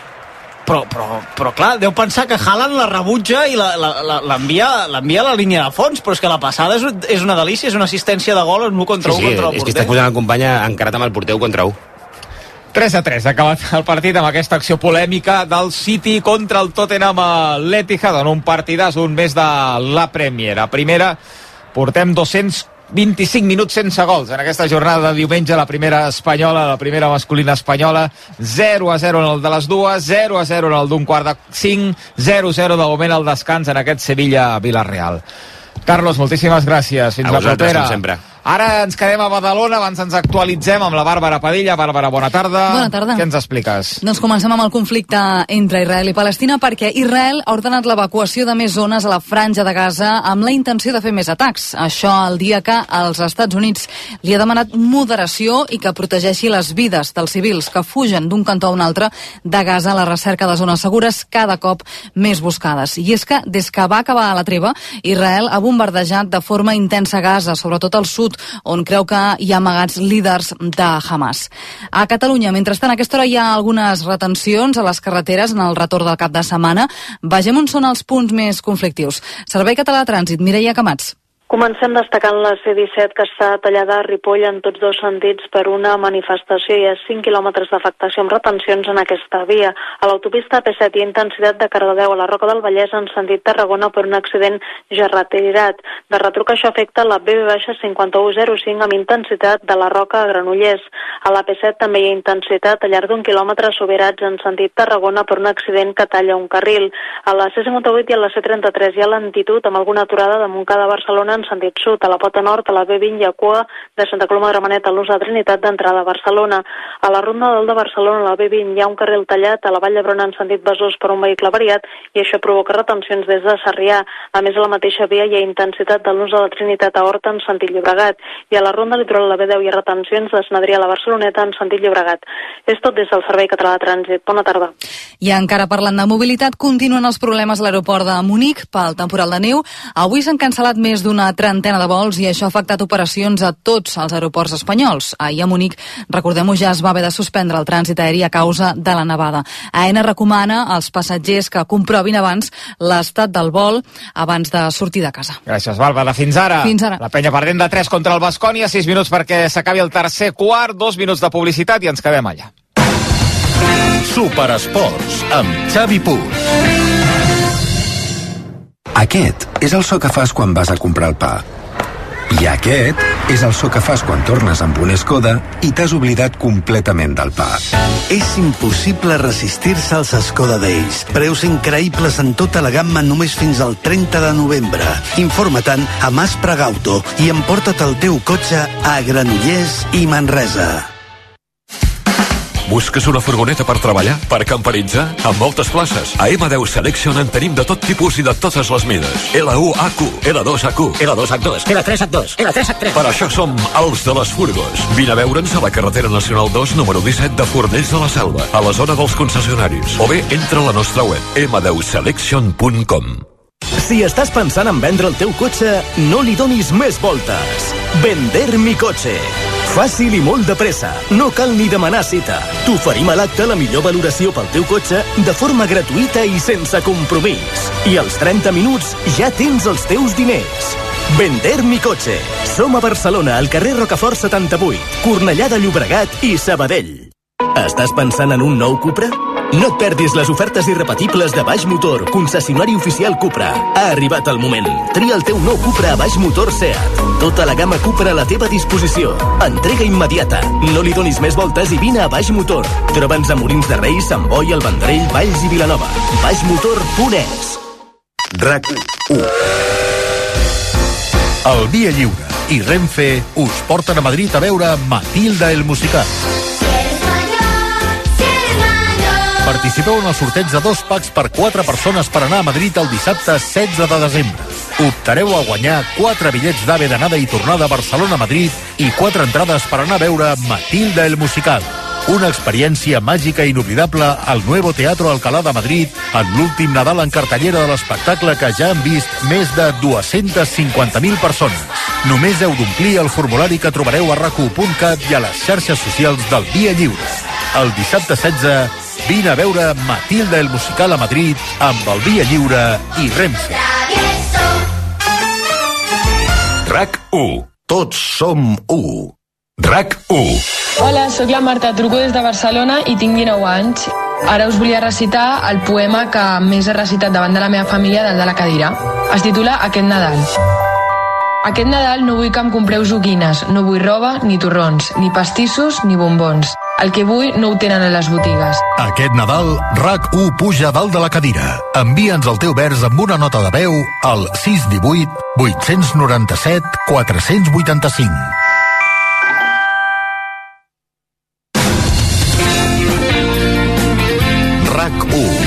Speaker 2: Però clar, deu pensar que Haaland la rebutja i l'envia a la línia de fons, però és que la passada és una delícia, és una assistència de gol en 1 contra 1 contra el porter.
Speaker 1: És que estàs posant el company encarat amb el porter 1 contra 1.
Speaker 3: 3-3, ha acabat el partit amb aquesta acció polèmica del City contra el Tottenham a l'Etihad, en un partidàs, un més de la Premier. A primera portem 225 minuts sense gols en aquesta jornada de diumenge, la primera espanyola, la primera masculina espanyola. 0-0 en el de les dues, 0-0 en el d'un quart de 5, 0-0 de moment al descans en aquest Sevilla-Villarreal. Carlos, moltíssimes gràcies. Fins la propera.
Speaker 1: Sempre.
Speaker 3: Ara ens quedem a Badalona, abans ens actualitzem amb la Bàrbara Padilla. Bàrbara, bona tarda.
Speaker 7: Bona tarda.
Speaker 3: Què ens expliques?
Speaker 7: Doncs comencem amb el conflicte entre Israel i Palestina, perquè Israel ha ordenat l'evacuació de més zones a la franja de Gaza amb la intenció de fer més atacs. Això el dia que els Estats Units li ha demanat moderació i que protegeixi les vides dels civils que fugen d'un cantó a un altre de Gaza a la recerca de zones segures cada cop més buscades. I és que des que va acabar la treva, Israel ha bombardejat de forma intensa Gaza, sobretot al sud, on creu que hi ha amagats líders de Hamas. A Catalunya, mentrestant, a aquesta hora hi ha algunes retencions a les carreteres en el retorn del cap de setmana. Vegem on són els punts més conflictius. Servei Català de Trànsit, Mireia Camats.
Speaker 8: Comencem destacant la C-17, que està tallada a Ripoll en tots dos sentits per una manifestació. Hi ha 5 quilòmetres d'afectació amb retencions en aquesta via. A l'autopista P7 hi ha intensitat de Cardedeu a la Roca del Vallès en sentit Tarragona per un accident ja retirat. De retruc això afecta la BB-5105 amb intensitat de la Roca a Granollers. A la P7 també hi ha intensitat al llarg d'1 quilòmetre a Subirats en sentit Tarragona per un accident que talla un carril. A la C-58 i a la C-33 hi ha lentitud amb alguna aturada de Montcada a Barcelona en en sentit sud. A la pota nord, a la B20 hi ha cua de Santa Coloma de Gramenet a l'Ús de Trinitat d'entrada a Barcelona. A la Ronda del de Barcelona, a la B20, hi ha un carril tallat a la Vall d'Hebron en sentit Besòs per un vehicle variat i això provoca retencions des de Sarrià. A més, a la mateixa via hi ha intensitat de l'Ús de la Trinitat a Horta en sentit Llobregat i a la Ronda Litoral a la B10 hi ha retencions de Sant Adrià a la Barceloneta en sentit Llobregat. És tot des del Servei Català de Trànsit. Bona tarda.
Speaker 7: I encara parlant de mobilitat, continuen els problemes a l'aeroport de Munic pel temporal de neu. Avui s'han cancel·lat més d'una trentena de vols i això ha afectat operacions a tots els aeroports espanyols. Ahir a Munic, recordem-ho, ja es va haver de suspendre el trànsit aeri a causa de la nevada. AENA recomana als passatgers que comprovin abans l'estat del vol abans de sortir de casa.
Speaker 3: Gràcies, Bàrbara. Fins ara.
Speaker 7: Fins ara.
Speaker 3: La Penya perdent de 3 contra el Baskonia, 6 minuts perquè s'acabi el tercer quart, 2 minuts de publicitat i ens quedem allà.
Speaker 9: Superesports, amb Xavi Puig.
Speaker 10: Aquest és el so que fas quan vas a comprar el pa. I aquest és el so que fas quan tornes amb un Skoda i t'has oblidat completament del pa.
Speaker 11: És impossible resistir-se als Skoda Days. Preus increïbles en tota la gamma només fins al 30 de novembre. Informa-te'n a Mas Pregauto i emporta't el teu cotxe a Granollers i Manresa.
Speaker 12: Busques una furgoneta per treballar? Per camperitzar? Amb moltes places. A M10 Selection en tenim de tot tipus i de totes les mides. L1HQ, L2HQ, L2H2, L3H2, L3H3. Per això som els de les furgos. Vine a veure'ns a la carretera nacional 2, número 17 de Fornells de la Selva, a la zona dels concessionaris. O bé, entra a la nostra web, m10selection.com.
Speaker 13: Si estàs pensant en vendre el teu cotxe, no li donis més voltes. Vender mi cotxe. Fàcil i molt de pressa. No cal ni demanar cita. T'oferim a l'acte la millor valoració pel teu cotxe de forma gratuïta i sense compromís. I als 30 minuts ja tens els teus diners. Vender mi cotxe. Som a Barcelona, al carrer Rocafort 78, Cornellà de Llobregat i Sabadell. Estàs pensant en un nou Cupra? No et perdis les ofertes irrepetibles de Baix Motor, concessionari oficial Cupra. Ha arribat el moment. Tria el teu nou Cupra a Baix Motor Seat. Tota la gamma Cupra a la teva disposició. Entrega immediata. No li donis més voltes i vine a Baix Motor. Troba'ns a Molins de Rei, Sant Boi, el Vendrell, Valls i Vilanova. baixmotor.es.
Speaker 9: RAC 1. El Via Lliure i Renfe us porten a Madrid a veure Matilda el musical. Participeu en el sorteig de 2 packs per 4 persones per anar a Madrid el dissabte 16 de desembre. Optareu a guanyar 4 bitllets d'AVE d'anada i tornada a Barcelona-Madrid i 4 entrades per anar a veure Matilda el musical. Una experiència màgica i inoblidable al Nuevo Teatro Alcalá de Madrid en l'últim Nadal en cartellera de l'espectacle que ja han vist més de 250.000 persones. Només heu d'omplir el formulari que trobareu a rac1.cat i a les xarxes socials del Via Lliure. El dissabte 16 vine a veure Matilda el musical a Madrid amb el Via Lliure i Renfe. RAC 1. Tots som 1. RAC 1.
Speaker 14: Hola, sóc la Marta, truco des de Barcelona i tinc 19 anys. Ara us volia recitar el poema que més he recitat davant de la meva família dalt de la cadira. Es titula Aquest Nadal. Aquest Nadal no vull que em compreu joguines, no vull roba, ni torrons, ni pastissos, ni bombons. El que vull no ho tenen a les botigues.
Speaker 9: Aquest Nadal, RAC1 puja dalt de la cadira. Envia'ns el teu vers amb una nota de veu al 618 897 485. RAC1.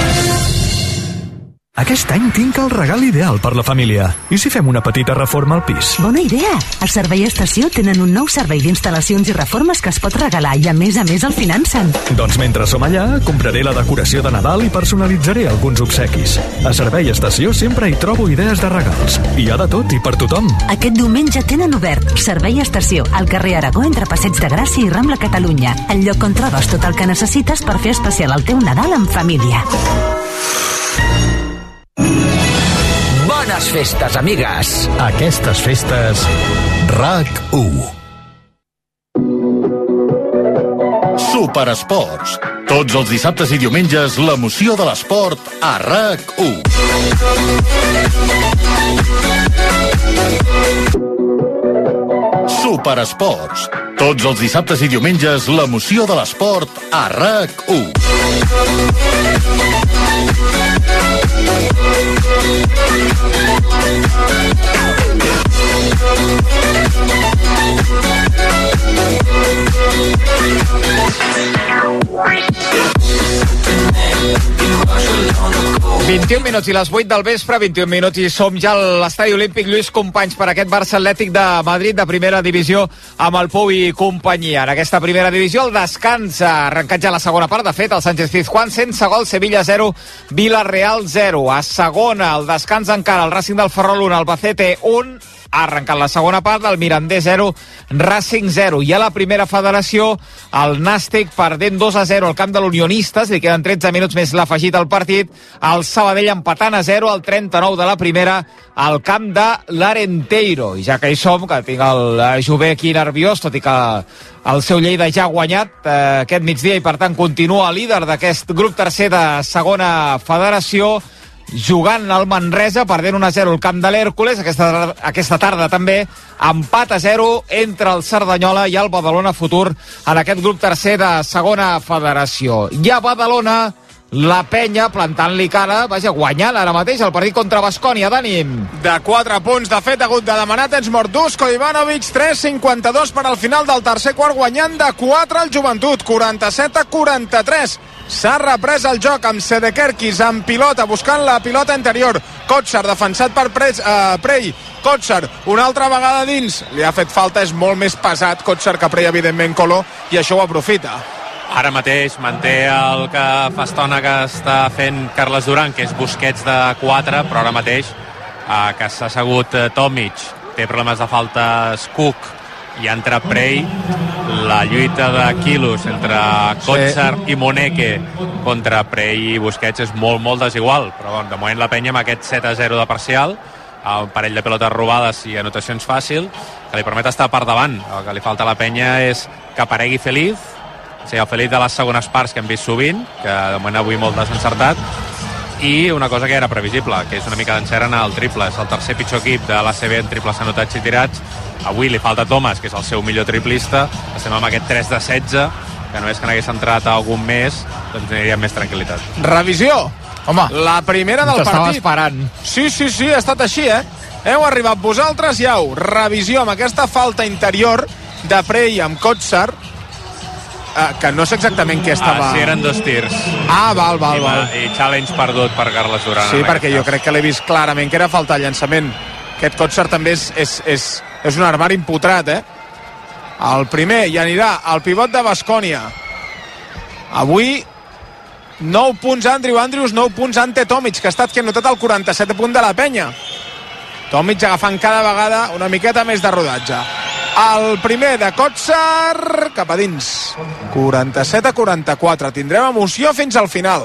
Speaker 15: Aquest any tinc el regal ideal per la família. I si fem una petita reforma al pis?
Speaker 16: Bona idea! Al Servei Estació tenen un nou servei d'instal·lacions i reformes que es pot regalar i a més el financen.
Speaker 15: Doncs mentre som allà, compraré la decoració de Nadal i personalitzaré alguns obsequis. A Servei Estació sempre hi trobo idees de regals. Hi ha de tot i per tothom.
Speaker 16: Aquest diumenge tenen obert Servei Estació al carrer Aragó entre Passeig de Gràcia i Rambla Catalunya. El lloc on trobes tot el que necessites per fer especial el teu Nadal en família.
Speaker 17: Bones festes, amigues!
Speaker 9: Aquestes festes, RAC1. Superesports. Tots els dissabtes i diumenges, l'emoció de l'esport a RAC1. Superesports. Tots els dissabtes i diumenges, l'emoció de l'esport a RAC1.
Speaker 3: ...21 minuts i les 8 del vespre, 21 minuts i som ja a l'Estadi Olímpic Lluís Companys per aquest Barça Atlètic de Madrid de primera divisió amb el Pou i companyia. En aquesta primera divisió el descans ha arrencat ja la segona part, de fet el Sánchez-Pizjuán sense gol, Sevilla 0, Villarreal 0. A segona el descans encara el Racing del Ferrol 1, Albacete 1, ha arrencat la segona part, el Mirandés 0, Racing 0. I a la primera federació, el Nàstic perdent 2-0 al camp de l'Unionistes, li queden 13 minuts més l'afegit al partit, el Sabadell empatant a 0 al 39 de la primera al camp de l'Arenteiro. I ja que hi som, que tinc el Jové aquí nerviós, tot i que el seu Lleida ja ha guanyat aquest migdia i per tant continua líder d'aquest grup tercer de segona federació, jugant al Manresa, perdent 1-0 al camp de l'Hèrcules. Aquesta tarda també empat a 0 entre el Cerdanyola i el Badalona Futur en aquest grup tercer de segona federació. I a Badalona la penya plantant-li cara, guanyant ara mateix el partit contra Baskonia. Dani.
Speaker 5: De 4 punts, de fet ha hagut de demanar temps mort Dusko Ivanovic, 3:52 per al final del tercer quart, guanyant de 4 al Joventut, 47-43. S'ha reprès el joc amb Sedekerkis en pilota, buscant la pilota interior. Kotsar, defensat per Prey. Kotsar, una altra vegada dins. Li ha fet falta, és molt més pesat Kotsar que Prey, evidentment, Coló, i això ho aprofita.
Speaker 6: Ara mateix manté el que fa estona que està fent Carles Duran, que és Busquets de 4, però ara mateix que s'ha assegut Tomic, té problemes de faltes Cook i entra Prey. La lluita de quilos entre Kotsar i Moneke contra Prey i Busquets és molt, molt desigual, però de moment la penya amb aquest 7-0 de parcial, un parell de pilotes robades i anotacions fàcil, que li permet estar per davant. El que li falta a la penya és que aparegui Feliz, o sigui, el Feliz de les segones parts que hem vist sovint, que de moment avui molt desencertat, i una cosa que era previsible, que és una mica d'encert en el triple. És el tercer pitjor equip de l'ACB en triples anotats i tirats. Avui li falta Thomas, que és el seu millor triplista. Estem amb aquest 3-16, que només que n'hagués entrat algun més, doncs aniria amb més tranquil·litat.
Speaker 5: Revisió.
Speaker 3: Home,
Speaker 5: la primera del
Speaker 3: t'estava
Speaker 5: partit.
Speaker 3: Esperant.
Speaker 5: Sí, ha estat així, Heu arribat vosaltres i revisió amb aquesta falta interior de Prey amb Kotsar, que no sé exactament què estava...
Speaker 6: Sí, eren 2 tirs.
Speaker 5: Val.
Speaker 6: I challenge perdut per Carles Duran.
Speaker 5: Sí, perquè jo crec que l'he vist clarament que era falta de llançament. Aquest Kotsar també és un armari imputrat, El primer, i anirà al pivot de Baskonia. Avui 9 punts Andrew Andrews, 9 punts Ante Tomic, que ha estat que ha notat el 47 punt de la penya. Tomic agafant cada vegada una miqueta més de rodatge. El primer de Kotsar cap a dins, 47-44. Tindrem emoció fins al final.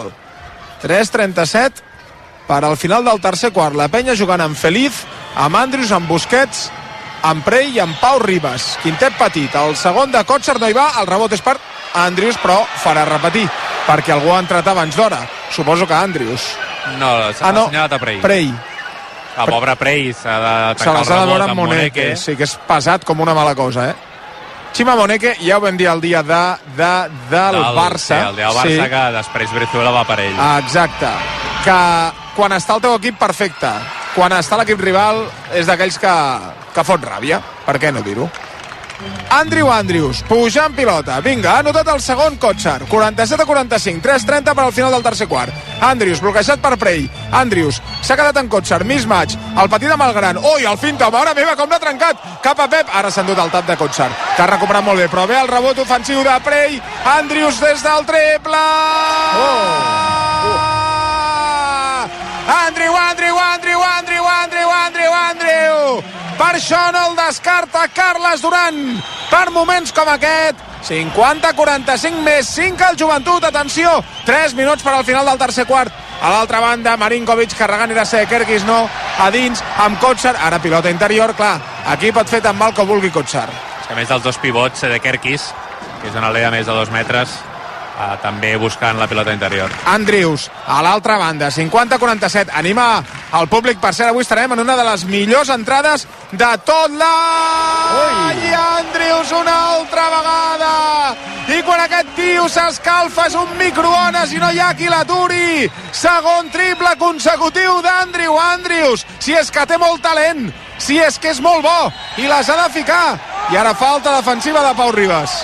Speaker 5: 3:37 per al final del tercer quart. La penya jugant amb Feliz, amb Andrews, amb Busquets, amb Prey i amb Pau Ribas. Quintet petit, el segon de Kotsar no hi va, el rebot és per Andrews, però farà repetir perquè algú ha entrat abans d'hora. Suposo que Andrews.
Speaker 6: No, s'ha assenyalat a Prey. El pobre Prey s'ha de tancar el rebot amb Moneke.
Speaker 5: Sí, que és pesat com una mala cosa, Chima Moneke, ja ho vam dir el dia del Barça.
Speaker 6: Sí, el dia del Barça, que després Brizuela va per ell.
Speaker 5: Exacte. Que quan està el teu equip, perfecte. Quan està l'equip rival, és d'aquells que fot ràbia. Per què no dir-ho? Andrew Andrews, pujant pilota. Vinga, ha anotat el segon Kotsar. 47-45, 3:30 per al final del tercer quart. Andrews, bloquejat per Prey. Andrews, s'ha quedat en Kotsar. Mismatch, el petit amb el gran. Ui, el finta, mare meva, com l'ha trencat. Cap a Pep, ara s'ha endut el tap de Kotsar, que ha recuperat molt bé, però ve el rebot ofensiu de Prey. Andrews des del triple. Andrew. Per això no el descarta Carles Duran. Per moments com aquest, 50-45 més 5 al Joventut. Atenció, 3 minuts per al final del tercer quart. A l'altra banda, Marinkovic carregant i de Sedekerkis no, a dins amb Kotsar. Ara pilota interior, clar, aquí pot fer tan mal com vulgui Kotsar.
Speaker 6: A més dels dos pivots, Sedekerkis, que és una alea més de 2 metres, també buscant la pilota interior.
Speaker 5: Andrews, a l'altra banda, 50-47, anima el públic. Per cert, avui estarem en una de les millors entrades de tot l'any. I Andrews una altra vegada. I quan aquest tio s'escalfa és un microones i no hi ha qui l'aturi. Segon triple consecutiu d'Andrews. Si és que té molt talent. si és que és molt bo, i les ha de ficar. I ara falta defensiva de Pau Ribas.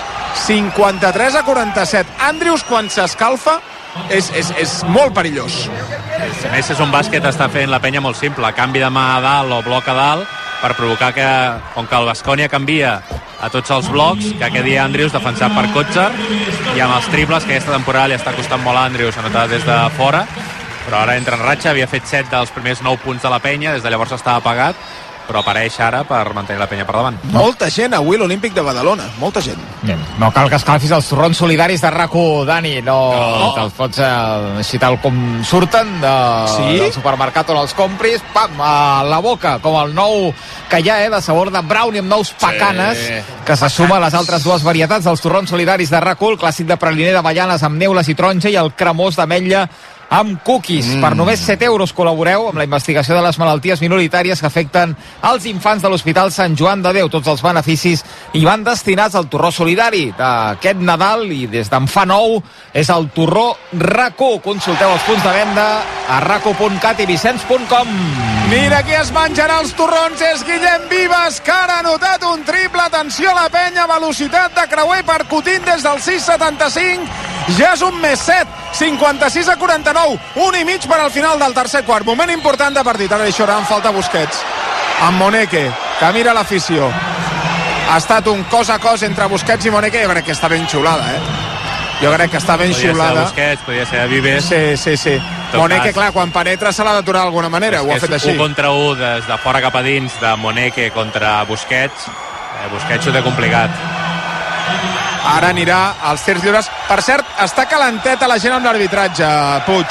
Speaker 5: 53-47. Andrews, quan s'escalfa, és molt perillós.
Speaker 6: A més, és un bàsquet està fent la penya molt simple, canvi de mà a dalt o bloc a dalt, per provocar que, com que el Baskonia canvia a tots els blocs, que quedi Andrews defensat per Kotsar, i amb els triples, que aquesta temporada li està costant molt a Andrews, anotat des de fora, però ara entra en ratxa, havia fet 7 dels primers 9 punts de la penya, des de llavors estava apagat, però apareix ara per mantenir la penya per davant.
Speaker 5: Molta gent avui a l'Olímpic de Badalona, molta gent.
Speaker 3: No cal que escalfis els torrons solidaris de RAC1, Dani, no. Te'ls fots així tal com surten del supermercat on els compris, pam, a la boca, com el nou que hi ha, de sabor de brownie amb nous pacanes, que se suma a les altres dues varietats dels torrons solidaris de RAC1, el clàssic de praliner d'avellanes amb neules i taronja i el cremós d'ametlla amb cookies. Per només 7 euros col·laboreu amb la investigació de les malalties minoritàries que afecten els infants de l'Hospital Sant Joan de Déu. Tots els beneficis hi van destinats al torró solidari d'aquest Nadal, i des d'en fa 9 és el torró RAC1. Consulteu els punts de venda a rac1.cat i vicens.com.
Speaker 5: Mira qui es menjarà els torrons, és Guillem Vives, que ara ha anotat un triple. Atenció a la penya, velocitat de creuer per Coutinho des del 6.75, ja és un més 7, 56-49, 1,5 per al final del tercer quart. Moment important de partit. Ara deixarà en falta Busquets amb Moneke, que mira l'afició. Ha estat un cos a cos entre Busquets i Moneke. Jo crec que està ben xiulada, Jo crec que està ben xiulada.
Speaker 6: Podria ser Busquets, podria ser Vives.
Speaker 5: Sí. Moneke, clar, quan penetra se l'ha d'aturar d'alguna manera. Ho ha fet així.
Speaker 6: 1 contra 1 des de fora cap a dins de Moneke contra Busquets. Busquets ho té complicat.
Speaker 5: Ara anirà als tirs lliures. Per cert, està calentet a la gent amb l'arbitratge, Puig.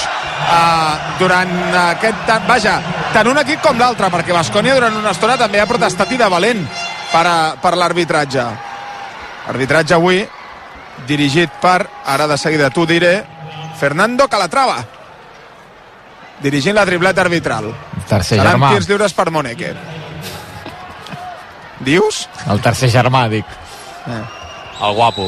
Speaker 5: Durant aquest... Vaja, tant un equip com l'altre, perquè Baskonia durant una estona també ha protestat i de valent per l'arbitratge. Arbitratge avui dirigit per, ara de seguida t'ho diré, Fernando Calatrava, dirigint la tripleta arbitral.
Speaker 3: Tercer germà.
Speaker 5: Seran tirs lliures per Moneke. Dius?
Speaker 3: El tercer germà, dic.
Speaker 6: El guapo.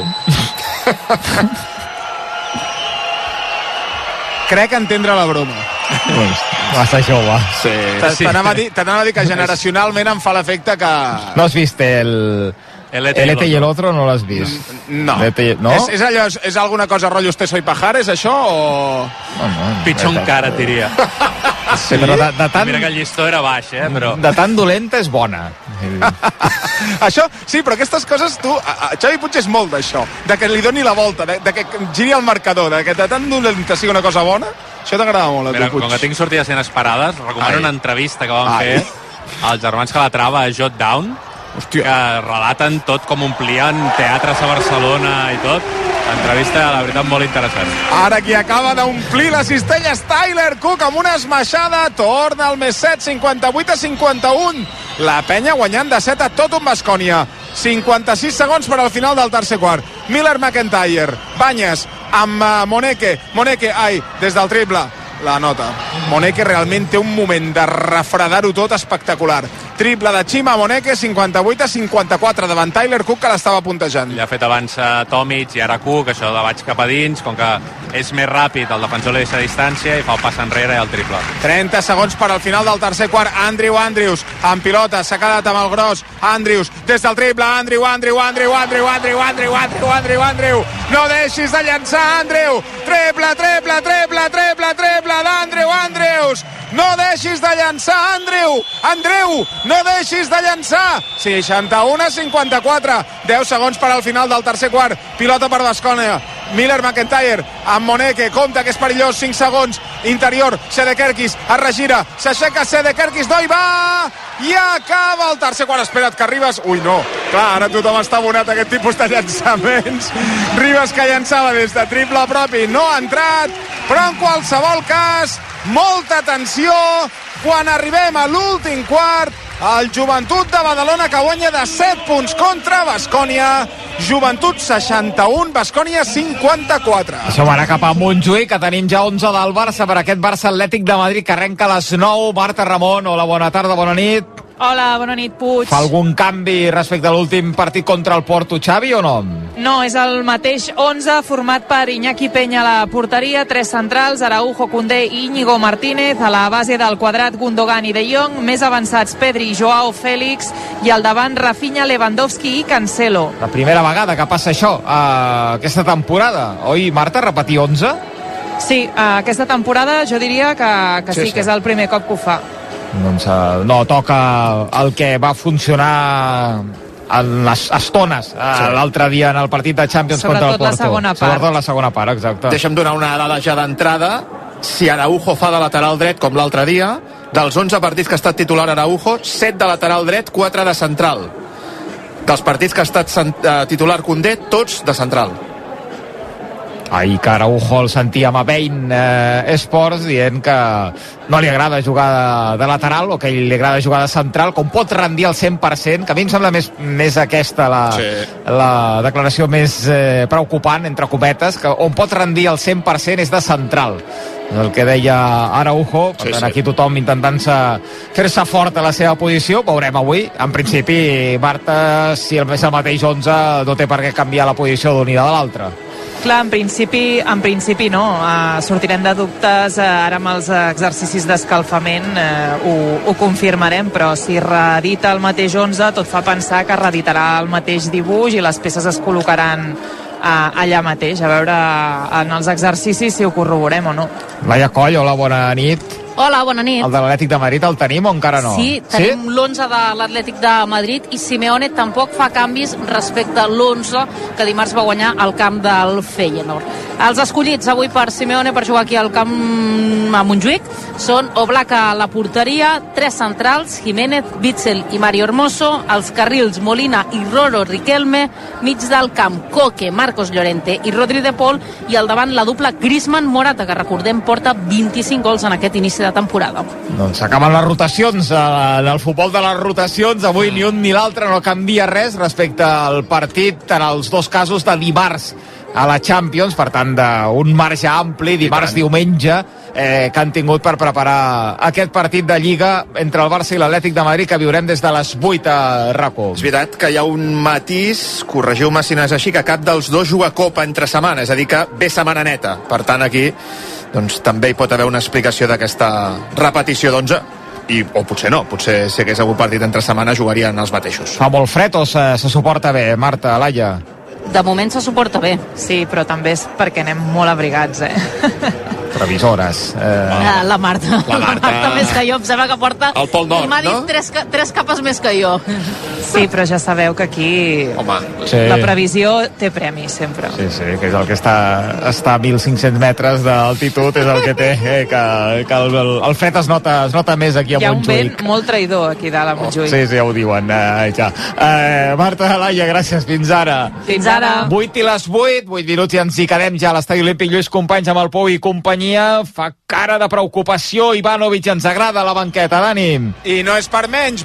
Speaker 5: Crec entendre la broma.
Speaker 3: Massa jove.
Speaker 5: Sí. T'anava a dir que generacionalment em fa l'efecte que...
Speaker 3: No has vist el ET y el otro? No l'has vist?
Speaker 5: No.
Speaker 3: No?
Speaker 5: És allò, és alguna cosa rotllo Esteso i Pajares, això, o...?
Speaker 6: No. Pitjor encara, et diria.
Speaker 3: Sí? Però de tant...
Speaker 6: Mira que el llistó era baix, però...
Speaker 3: De tan dolenta és bona.
Speaker 5: Això, sí, però aquestes coses tu... Xavi Puig és molt d'això, de que li doni la volta, de que giri el marcador, de que de tan dolenta sigui una cosa bona. Això t'agrada molt, a tu, Puig.
Speaker 6: Com que tinc sortides esperades, recomano una entrevista que van fer als germans Calatrava a Jot Down, que relaten tot com omplien teatres a Barcelona i tot. Entrevista, la veritat, molt interessant.
Speaker 5: Ara qui acaba d'omplir la cistella és Tyler Cook amb una esmaixada, torna al més 7, 58-51. La penya guanyant de 7 a tot un Baskonia. 56 segons per al final del tercer quart. Miller McIntyre, Banyes amb Moneke, des del triple la nota. Moneke realment té un moment de refredar-ho tot espectacular. Triple de Chima Moneke, 58-54 davant Tyler Cook, que l'estava puntejant.
Speaker 6: Ja ha fet abans Tomic i ara Cook, això de baix cap a dins, com que és més ràpid, el defensor li deixa distància i fa el pas enrere i el triple.
Speaker 5: 30 segons per al final del tercer quart. Andrews amb pilota, s'ha quedat amb el gros. Andrews des del triple. Andrew. No deixis de llançar, Andrew. Triple d'Andrews. No deixis de llançar, Andrew. No deixis de llançar. 61-54. 10 segons per al final del tercer quart. Pilota per Baskonia. Miller McIntyre amb Moneke, compta que és perillós, 5 segons, interior, Sedekerkis, es regira, s'aixeca Sedekerkis, no hi va, i acaba el tercer quart. Espera't que Ribas, no, clar, ara tothom està abonat a aquest tipus de llançaments. Ribas, que llançava des de triple propi, no ha entrat, però en qualsevol cas, molta atenció quan arribem a l'últim quart. El Joventut de Badalona, que guanya de 7 punts contra Baskonia. Joventut 61, Baskonia 54.
Speaker 3: Això va anar cap a Montjuïc, que tenim ja 11 del Barça per aquest Barça Atlètic de Madrid, que arrenca a les 9. Marta Ramon, hola, bona tarda, bona nit.
Speaker 18: Hola, bona nit, Puig.
Speaker 3: Fa algun canvi respecte a l'últim partit contra el Porto, Xavi, o no?
Speaker 18: No, és el mateix 11 format per Iñaki Peña a la porteria, 3 centrals, Araujo, Koundé i Íñigo Martínez, a la base del quadrat Gundogan i De Jong, més avançats Pedri, Joao Félix i al davant Rafinha, Lewandowski i Cancelo.
Speaker 3: La primera vegada que passa això aquesta temporada, oi, Marta, repetir 11?
Speaker 18: Sí, aquesta temporada jo diria que sí, que és el primer cop que ho fa.
Speaker 3: Doncs no toca el que va funcionar en les estones l'altre dia en el partit de Champions contra el Porto. Sobretot la segona part, exacte.
Speaker 4: Deixa'm donar una dada ja d'entrada. Si Araujo fa de lateral dret com l'altre dia, dels 11 partits que ha estat titular Araujo, 7 de lateral dret, 4 de central. Dels partits que ha estat titular Koundé, tots de central.
Speaker 3: Ahir que Araujo el sentíem a Bein Sports dient que no li agrada jugar de lateral o que li agrada jugar de central, com pot rendir al 100%, que a mi em sembla més aquesta la declaració més preocupant, entre cometes, que on pot rendir al 100% és de central. El que deia Araujo, per tant, aquí tothom intentant-se fer-se fort a la seva posició, veurem avui. En principi, Marta, si és el mateix 11, no té per què canviar la posició d'un i de l'altre.
Speaker 18: Clar, en principi no. Sortirem de dubtes ara amb els exercicis d'escalfament, ho confirmarem, però si reedita el mateix 11, tot fa pensar que reeditarà el mateix dibuix i les peces es col·locaran allà mateix, a veure en els exercicis si ho corroborem o no.
Speaker 3: Laia Coll, hola, bona nit.
Speaker 19: Hola, bona nit.
Speaker 3: El de l'Atlètic de Madrid el tenim o encara no?
Speaker 19: Sí, tenim l'11 de l'Atlètic de Madrid i Simeone tampoc fa canvis respecte a l'11 que dimarts va guanyar al camp del Feyenoord. Els escollits avui per Simeone per jugar aquí al camp a Montjuïc són Oblak a la porteria, 3 centrals, Jiménez, Witsel i Mario Hermoso, els carrils Molina i Roro Riquelme, mig del camp Koke, Marcos Llorente i Rodri de Paul, i al davant la dupla Griezmann-Morata, que recordem porta 25 gols en aquest inici de temporada.
Speaker 3: Doncs s'acaben les rotacions, del futbol de les rotacions, avui ni un ni l'altre no canvia res respecte al partit en els dos casos de dimarts a la Champions, per tant d'un marge ampli, dimarts-diumenge, que han tingut per preparar aquest partit de Lliga entre el Barça i l'Atlètic de Madrid, que viurem des de les 8 a RAC1.
Speaker 4: És veritat que hi ha un matís, corregiu-me si no és així, que cap dels dos juga Copa entre setmana, és a dir que ve setmana neta. Per tant, aquí doncs, també hi pot haver una explicació d'aquesta repetició d'11, o potser no, potser si hagués hagut partit entre setmana jugarien els mateixos.
Speaker 3: Fa molt fred o se suporta bé, Marta, Laia?
Speaker 19: De moment se suporta bé.
Speaker 18: Sí, però també és perquè anem molt abrigats,
Speaker 3: Previsores.
Speaker 19: La Marta. La Marta més que jo, em sembla que porta...
Speaker 4: El Pol Nord,
Speaker 19: m'ha dit 3 capes més que jo.
Speaker 18: Sí, però ja sabeu que aquí la previsió té premi, sempre.
Speaker 3: Sí, que és el que està a 1.500 metres d'altitud, és el que té, que el fred es nota més aquí a Montjuïc.
Speaker 18: Hi ha un vent molt traïdor aquí dalt a Montjuïc.
Speaker 3: Sí, ja ho diuen, ja. Marta, Laia, gràcies, fins ara.
Speaker 18: Fins ara.
Speaker 3: 8 i les 8 minuts i ens hi quedem ja a l'Estadi Olímpic. Lluís Companys amb el Pou i companyia, fa cara de preocupació. Ivanovic, ens agrada la banqueta, Dani.
Speaker 5: I no és per menys,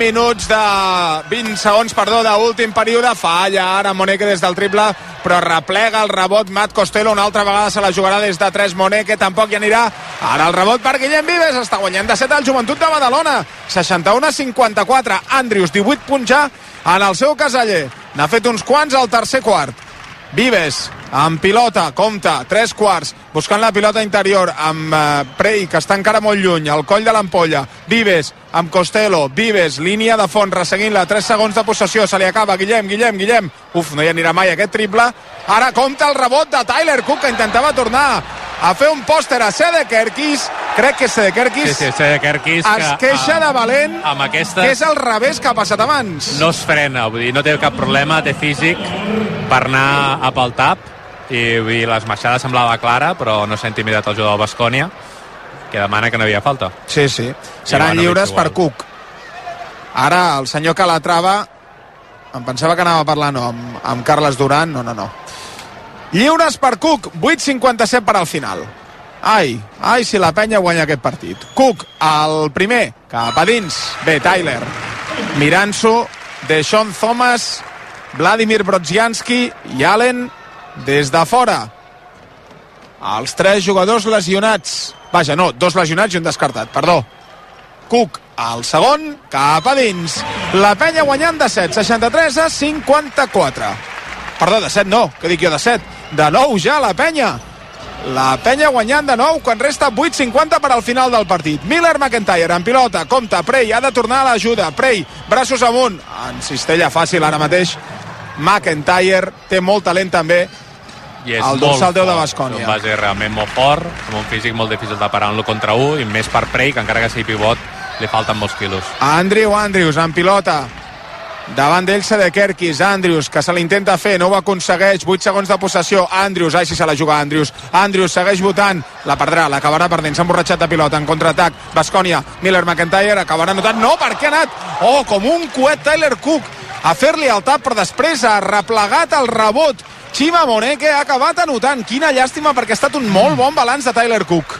Speaker 5: 20 segons d'últim període, falla ara Moneke des del triple, però replega el rebot Matt Costello, una altra vegada se la jugarà des de 3 Moneke, tampoc hi anirà. Ara el rebot per Guillem Vives, està guanyant de 7 al Joventut de Badalona, 61-54, Andrius, 18 punts ja en el seu caseller, n'ha fet uns quants al tercer quart. Vives amb pilota, compta, 3 quarts, buscant la pilota interior amb Prey, que està encara molt lluny, al coll de l'ampolla. Vives amb Costello, Vives, línia de fons, resseguint-la, 3 segons de possessió, se li acaba, Guillem, uf, no hi anirà mai aquest triple. Ara compta el rebot de Tyler Cook, que intentava tornar a fer un pòster a Sedekerkis, crec que Sedekerkis es queixa de valent,
Speaker 6: amb aquesta,
Speaker 5: que és al revés que ha passat abans.
Speaker 6: No es frena, vull dir, no té cap problema, té físic per anar a pel tap, i vull dir, l'esmaixada semblava clara, però no s'ha intimidat el jugador del Baskonia, que demana que no havia falta.
Speaker 5: Sí, seran lliures per Cook. Ara el senyor Calatrava, em pensava que anava parlant amb Carles Duran, no. Lliures per Cook, 8:57 per al final. Ai, si la penya guanya aquest partit. Cook, el primer, cap a dins. Bé, Tyler, mirant-s'ho, Deshaun Thomas, Vladimir Brodzianski i Allen des de fora. Els 3 jugadors lesionats. Vaja, no, 2 lesionats i un descartat, perdó. Cook el segon cap a dins. La Penya guanyant de 7, 63 a 54. Perdó, de 7 no, què dic jo, de 7? De 9 ja la Penya. La Penya guanyant de 9 quan resta 8:50 per al final del partit. Miller McIntyre en pilota, compta, Prey ha de tornar a l'ajuda, Prey, braços amunt, en cistella fàcil ara mateix. McIntyre té molt talent també, el dorsal 10 de Baskonia.
Speaker 6: Un base realment molt fort, amb un físic molt difícil de parar en l'1 contra 1, i més per Prey, que encara que sigui pivot li falten molts quilos.
Speaker 5: Andrew Andrews en pilota, davant d'ell Sedekerkis. Andrews, que se l'intenta fer, no ho aconsegueix, 8 segons de possessió. Andrews, ai si se la juga Andrews. Andrews segueix votant, la perdrà, l'acabarà perdent, s'ha emborratxat de pilota en contraatac. Baskonia, Miller McIntyre acabarà anotant, no, per què ha anat? Oh, com un coet Tyler Cook a fer-li el tap, però després ha replegat el rebot. Chima Moneke ha acabat anotant, quina llàstima, perquè ha estat un molt bon balanç de Tyler Cook.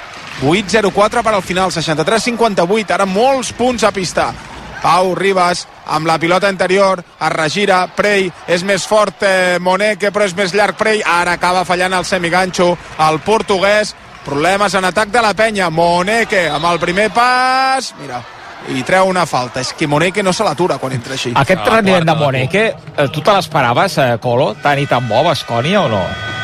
Speaker 5: 8-0-4 per al final, 63-58, ara molts punts a pista. Pau Ribas amb la pilota interior, es regira, Prey és més fort, Moneke, però és més llarg Prey, ara acaba fallant el semiganxo, el portuguès, problemes en atac de la Penya. Moneke amb el primer pas, mira, i treu una falta. És que Moneke no se l'atura quan entra així.
Speaker 3: Aquest rendiment de Moneke, tu te l'esperaves, Colo, tan i tan bo, Baskonia, o no?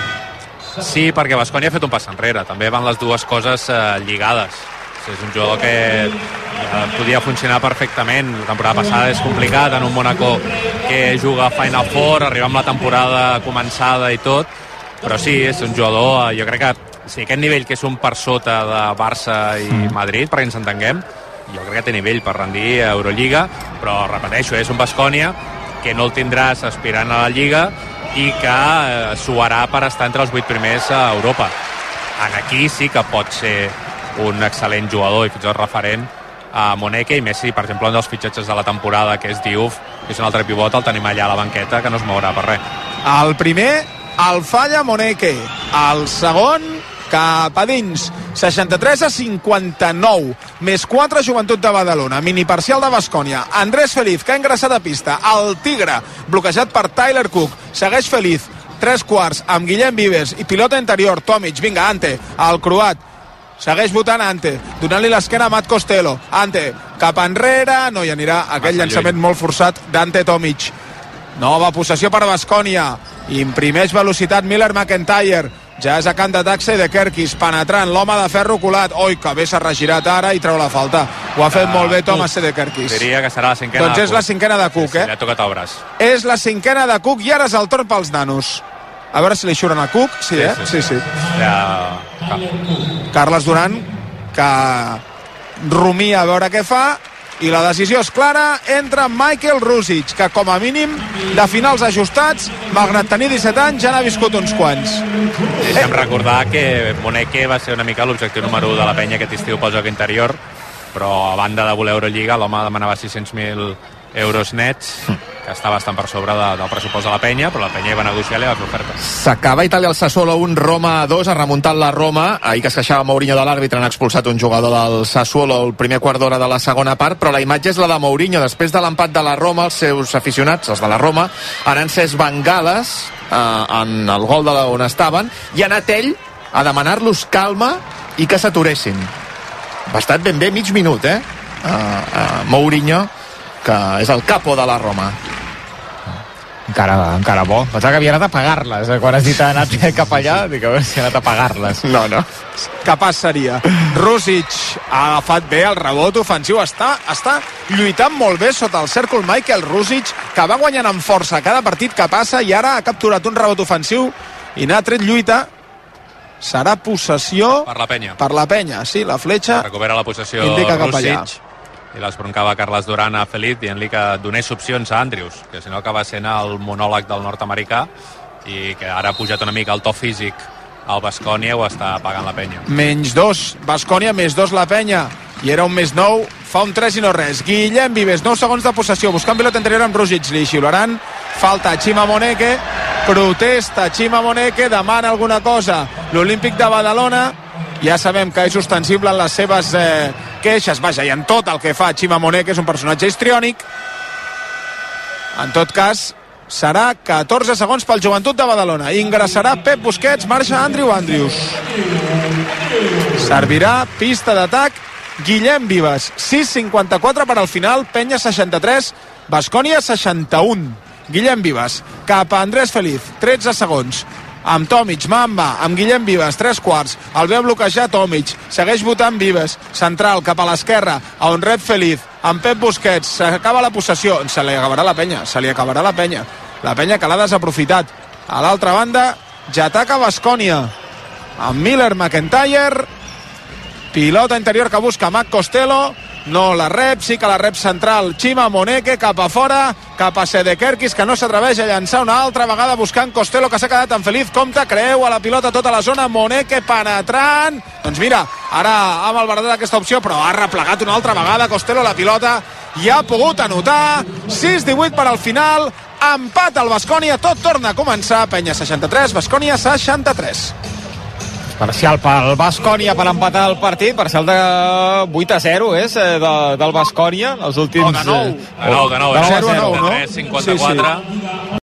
Speaker 6: Sí, perquè Baskonia ha fet un pas enrere, també van les dues coses lligades. És un jugador que podia funcionar perfectament. La temporada passada és complicat en un Mónaco que juga Final Four, arriba amb la temporada començada i tot, però sí, és un jugador, jo crec que sí, aquest nivell que és un per sota de Barça i Madrid, perquè ens entenguem, jo crec que té nivell per rendir a Eurolliga, però repeteixo, és un Baskonia que no el tindràs aspirant a la Lliga i que suarà per estar entre els 8 primers a Europa. Aquí sí que pot ser un excel·lent jugador i fins i tot referent a Moneke, i Messi, per exemple, un dels fitxatges de la temporada, que és Diouf, que és un altre pivot, el tenim allà a la banqueta, que no es mourà per res.
Speaker 5: El primer el falla Moneke, el segon cap a dins, 63-59, més 4 Joventut de Badalona, mini parcial de Baskonia. Andrés Feliz, que ha ingressat a pista, el Tigre, bloquejat per Tyler Cook, segueix Feliz, 3 quarts amb Guillem Vives i pilota interior, Tomic, vinga, Ante, el croat, segueix votant Ante, donant-li l'esquena a Matt Costello. Ante, cap enrere, no hi anirà aquell llançament molt forçat d'Ante Tomic. Nova possessió per Baskonia, imprimeix velocitat Miller McIntyre, ja és a camp d'atac Sedekerkis, penetrant, l'home de ferro colat. Oi, que bé s'ha regirat ara i treu la falta. Ho ha fet molt bé Thomas Sedekerkis.
Speaker 6: Diria que serà la cinquena
Speaker 5: doncs
Speaker 6: de
Speaker 5: és la cinquena de Cook,
Speaker 6: sí, li ha tocat el braç.
Speaker 5: És la cinquena de Cook i ara és el torn pels nanos. A veure si li xuren a Cook. Sí, sí. Ja... Carles Duran, que rumia a veure què fa, i la decisió és clara, entra Michael Rusic, que com a mínim de finals ajustats, malgrat tenir 17 anys, ja n'ha viscut uns quants.
Speaker 6: Deixa'm recordar que Moneke va ser una mica l'objectiu número 1 de la Penya aquest estiu pel joc interior, però a banda de voler Eurolliga, l'home demanava 600.000 euros nets, que està bastant per sobre del pressupost de la Penya, però la Penya hi va negociar i li va fer oferta.
Speaker 4: S'acaba Itàlia al Sassuolo 1, Roma 2, ha remuntat la Roma. Ahir que es queixava Mourinho de l'àrbitre, han expulsat un jugador del Sassuolo el primer quart d'hora de la segona part, però la imatge és la de Mourinho. Després de l'empat de la Roma, els seus aficionats, els de la Roma, han encès bengales en el gol on estaven, i ha anat ell a demanar-los calma i que s'aturessin. Va estar ben bé mig minut, Mourinho, que és el capo de la Roma.
Speaker 3: Encara bo. Pensava que havia anat a pagar-les. Quan has dit ha anat cap allà, dic a veure si ha anat a pagar-les.
Speaker 5: No. Capaç seria. Rusic ha agafat bé el rebot ofensiu. Està lluitant molt bé sota el cèrcol Michael Rusic, que va guanyant amb força cada partit que passa, i ara ha capturat un rebot ofensiu i n'ha tret lluita. Serà possessió
Speaker 6: per la Penya.
Speaker 5: Per la Penya, sí, la fletxa
Speaker 6: recupera la possessió Rusic i l'esbroncava Carles Duran a Feliz dient-li que donés opcions a Andrews, que si no acaba sent el monòleg del nord-americà, i que ara ha pujat una mica el to físic al Baskonia, ho està pagant la Penya.
Speaker 5: -2, Baskonia, +2 la Penya, i era un +9, fa un 3 i no res. Guillem Vives, 9 segons de possessió, buscant pilota interior amb Rusic, li xiularan, falta Chima Moneke, protesta Chima Moneke, demana alguna cosa l'Olímpic de Badalona. Ja sabem que és ostensible en les seves queixes, vaja, i en tot el que fa Chima Moneke, és un personatge histriònic. En tot cas, serà 14 segons pel Joventut de Badalona. Ingressarà Pep Busquets, marxa Andrew Andrews. Servirà pista d'atac Guillem Vives. 6:54 per al final, Penya 63, Baskonia 61. Guillem Vives cap a Andrés Feliz, 13 segons, amb Tomic, Mamba, amb Guillem Vives, 3 quarts, el ve a bloquejar Tomic, segueix votant Vives, central cap a l'esquerra, on rep Feliz, amb Pep Busquets, s'acaba la possessió, se li acabarà la penya, la penya que l'ha desaprofitat. A l'altra banda ja ataca Baskonia, amb Miller McIntyre, pilota interior que busca Mac Costello, no la rep, sí que la rep central Chima Moneke, cap a fora, cap a Sedekerkis, que no s'atreveix a llançar una altra vegada buscant Costello, que s'ha quedat en Feliz, compte, creu a la pilota tota la zona, Moneke penetrant, doncs mira, ara ha malbaratat aquesta opció, però ha replegat una altra vegada Costello la pilota i ha pogut anotar. 6:18 per al final, empat al Baskonia, tot torna a començar, Penya 63, Baskonia 63.
Speaker 3: Parcial pel Baskonia per empatar el partit, parcial de 8-0 és del Baskonia els últims...
Speaker 6: De nou, 0-9, 3-54.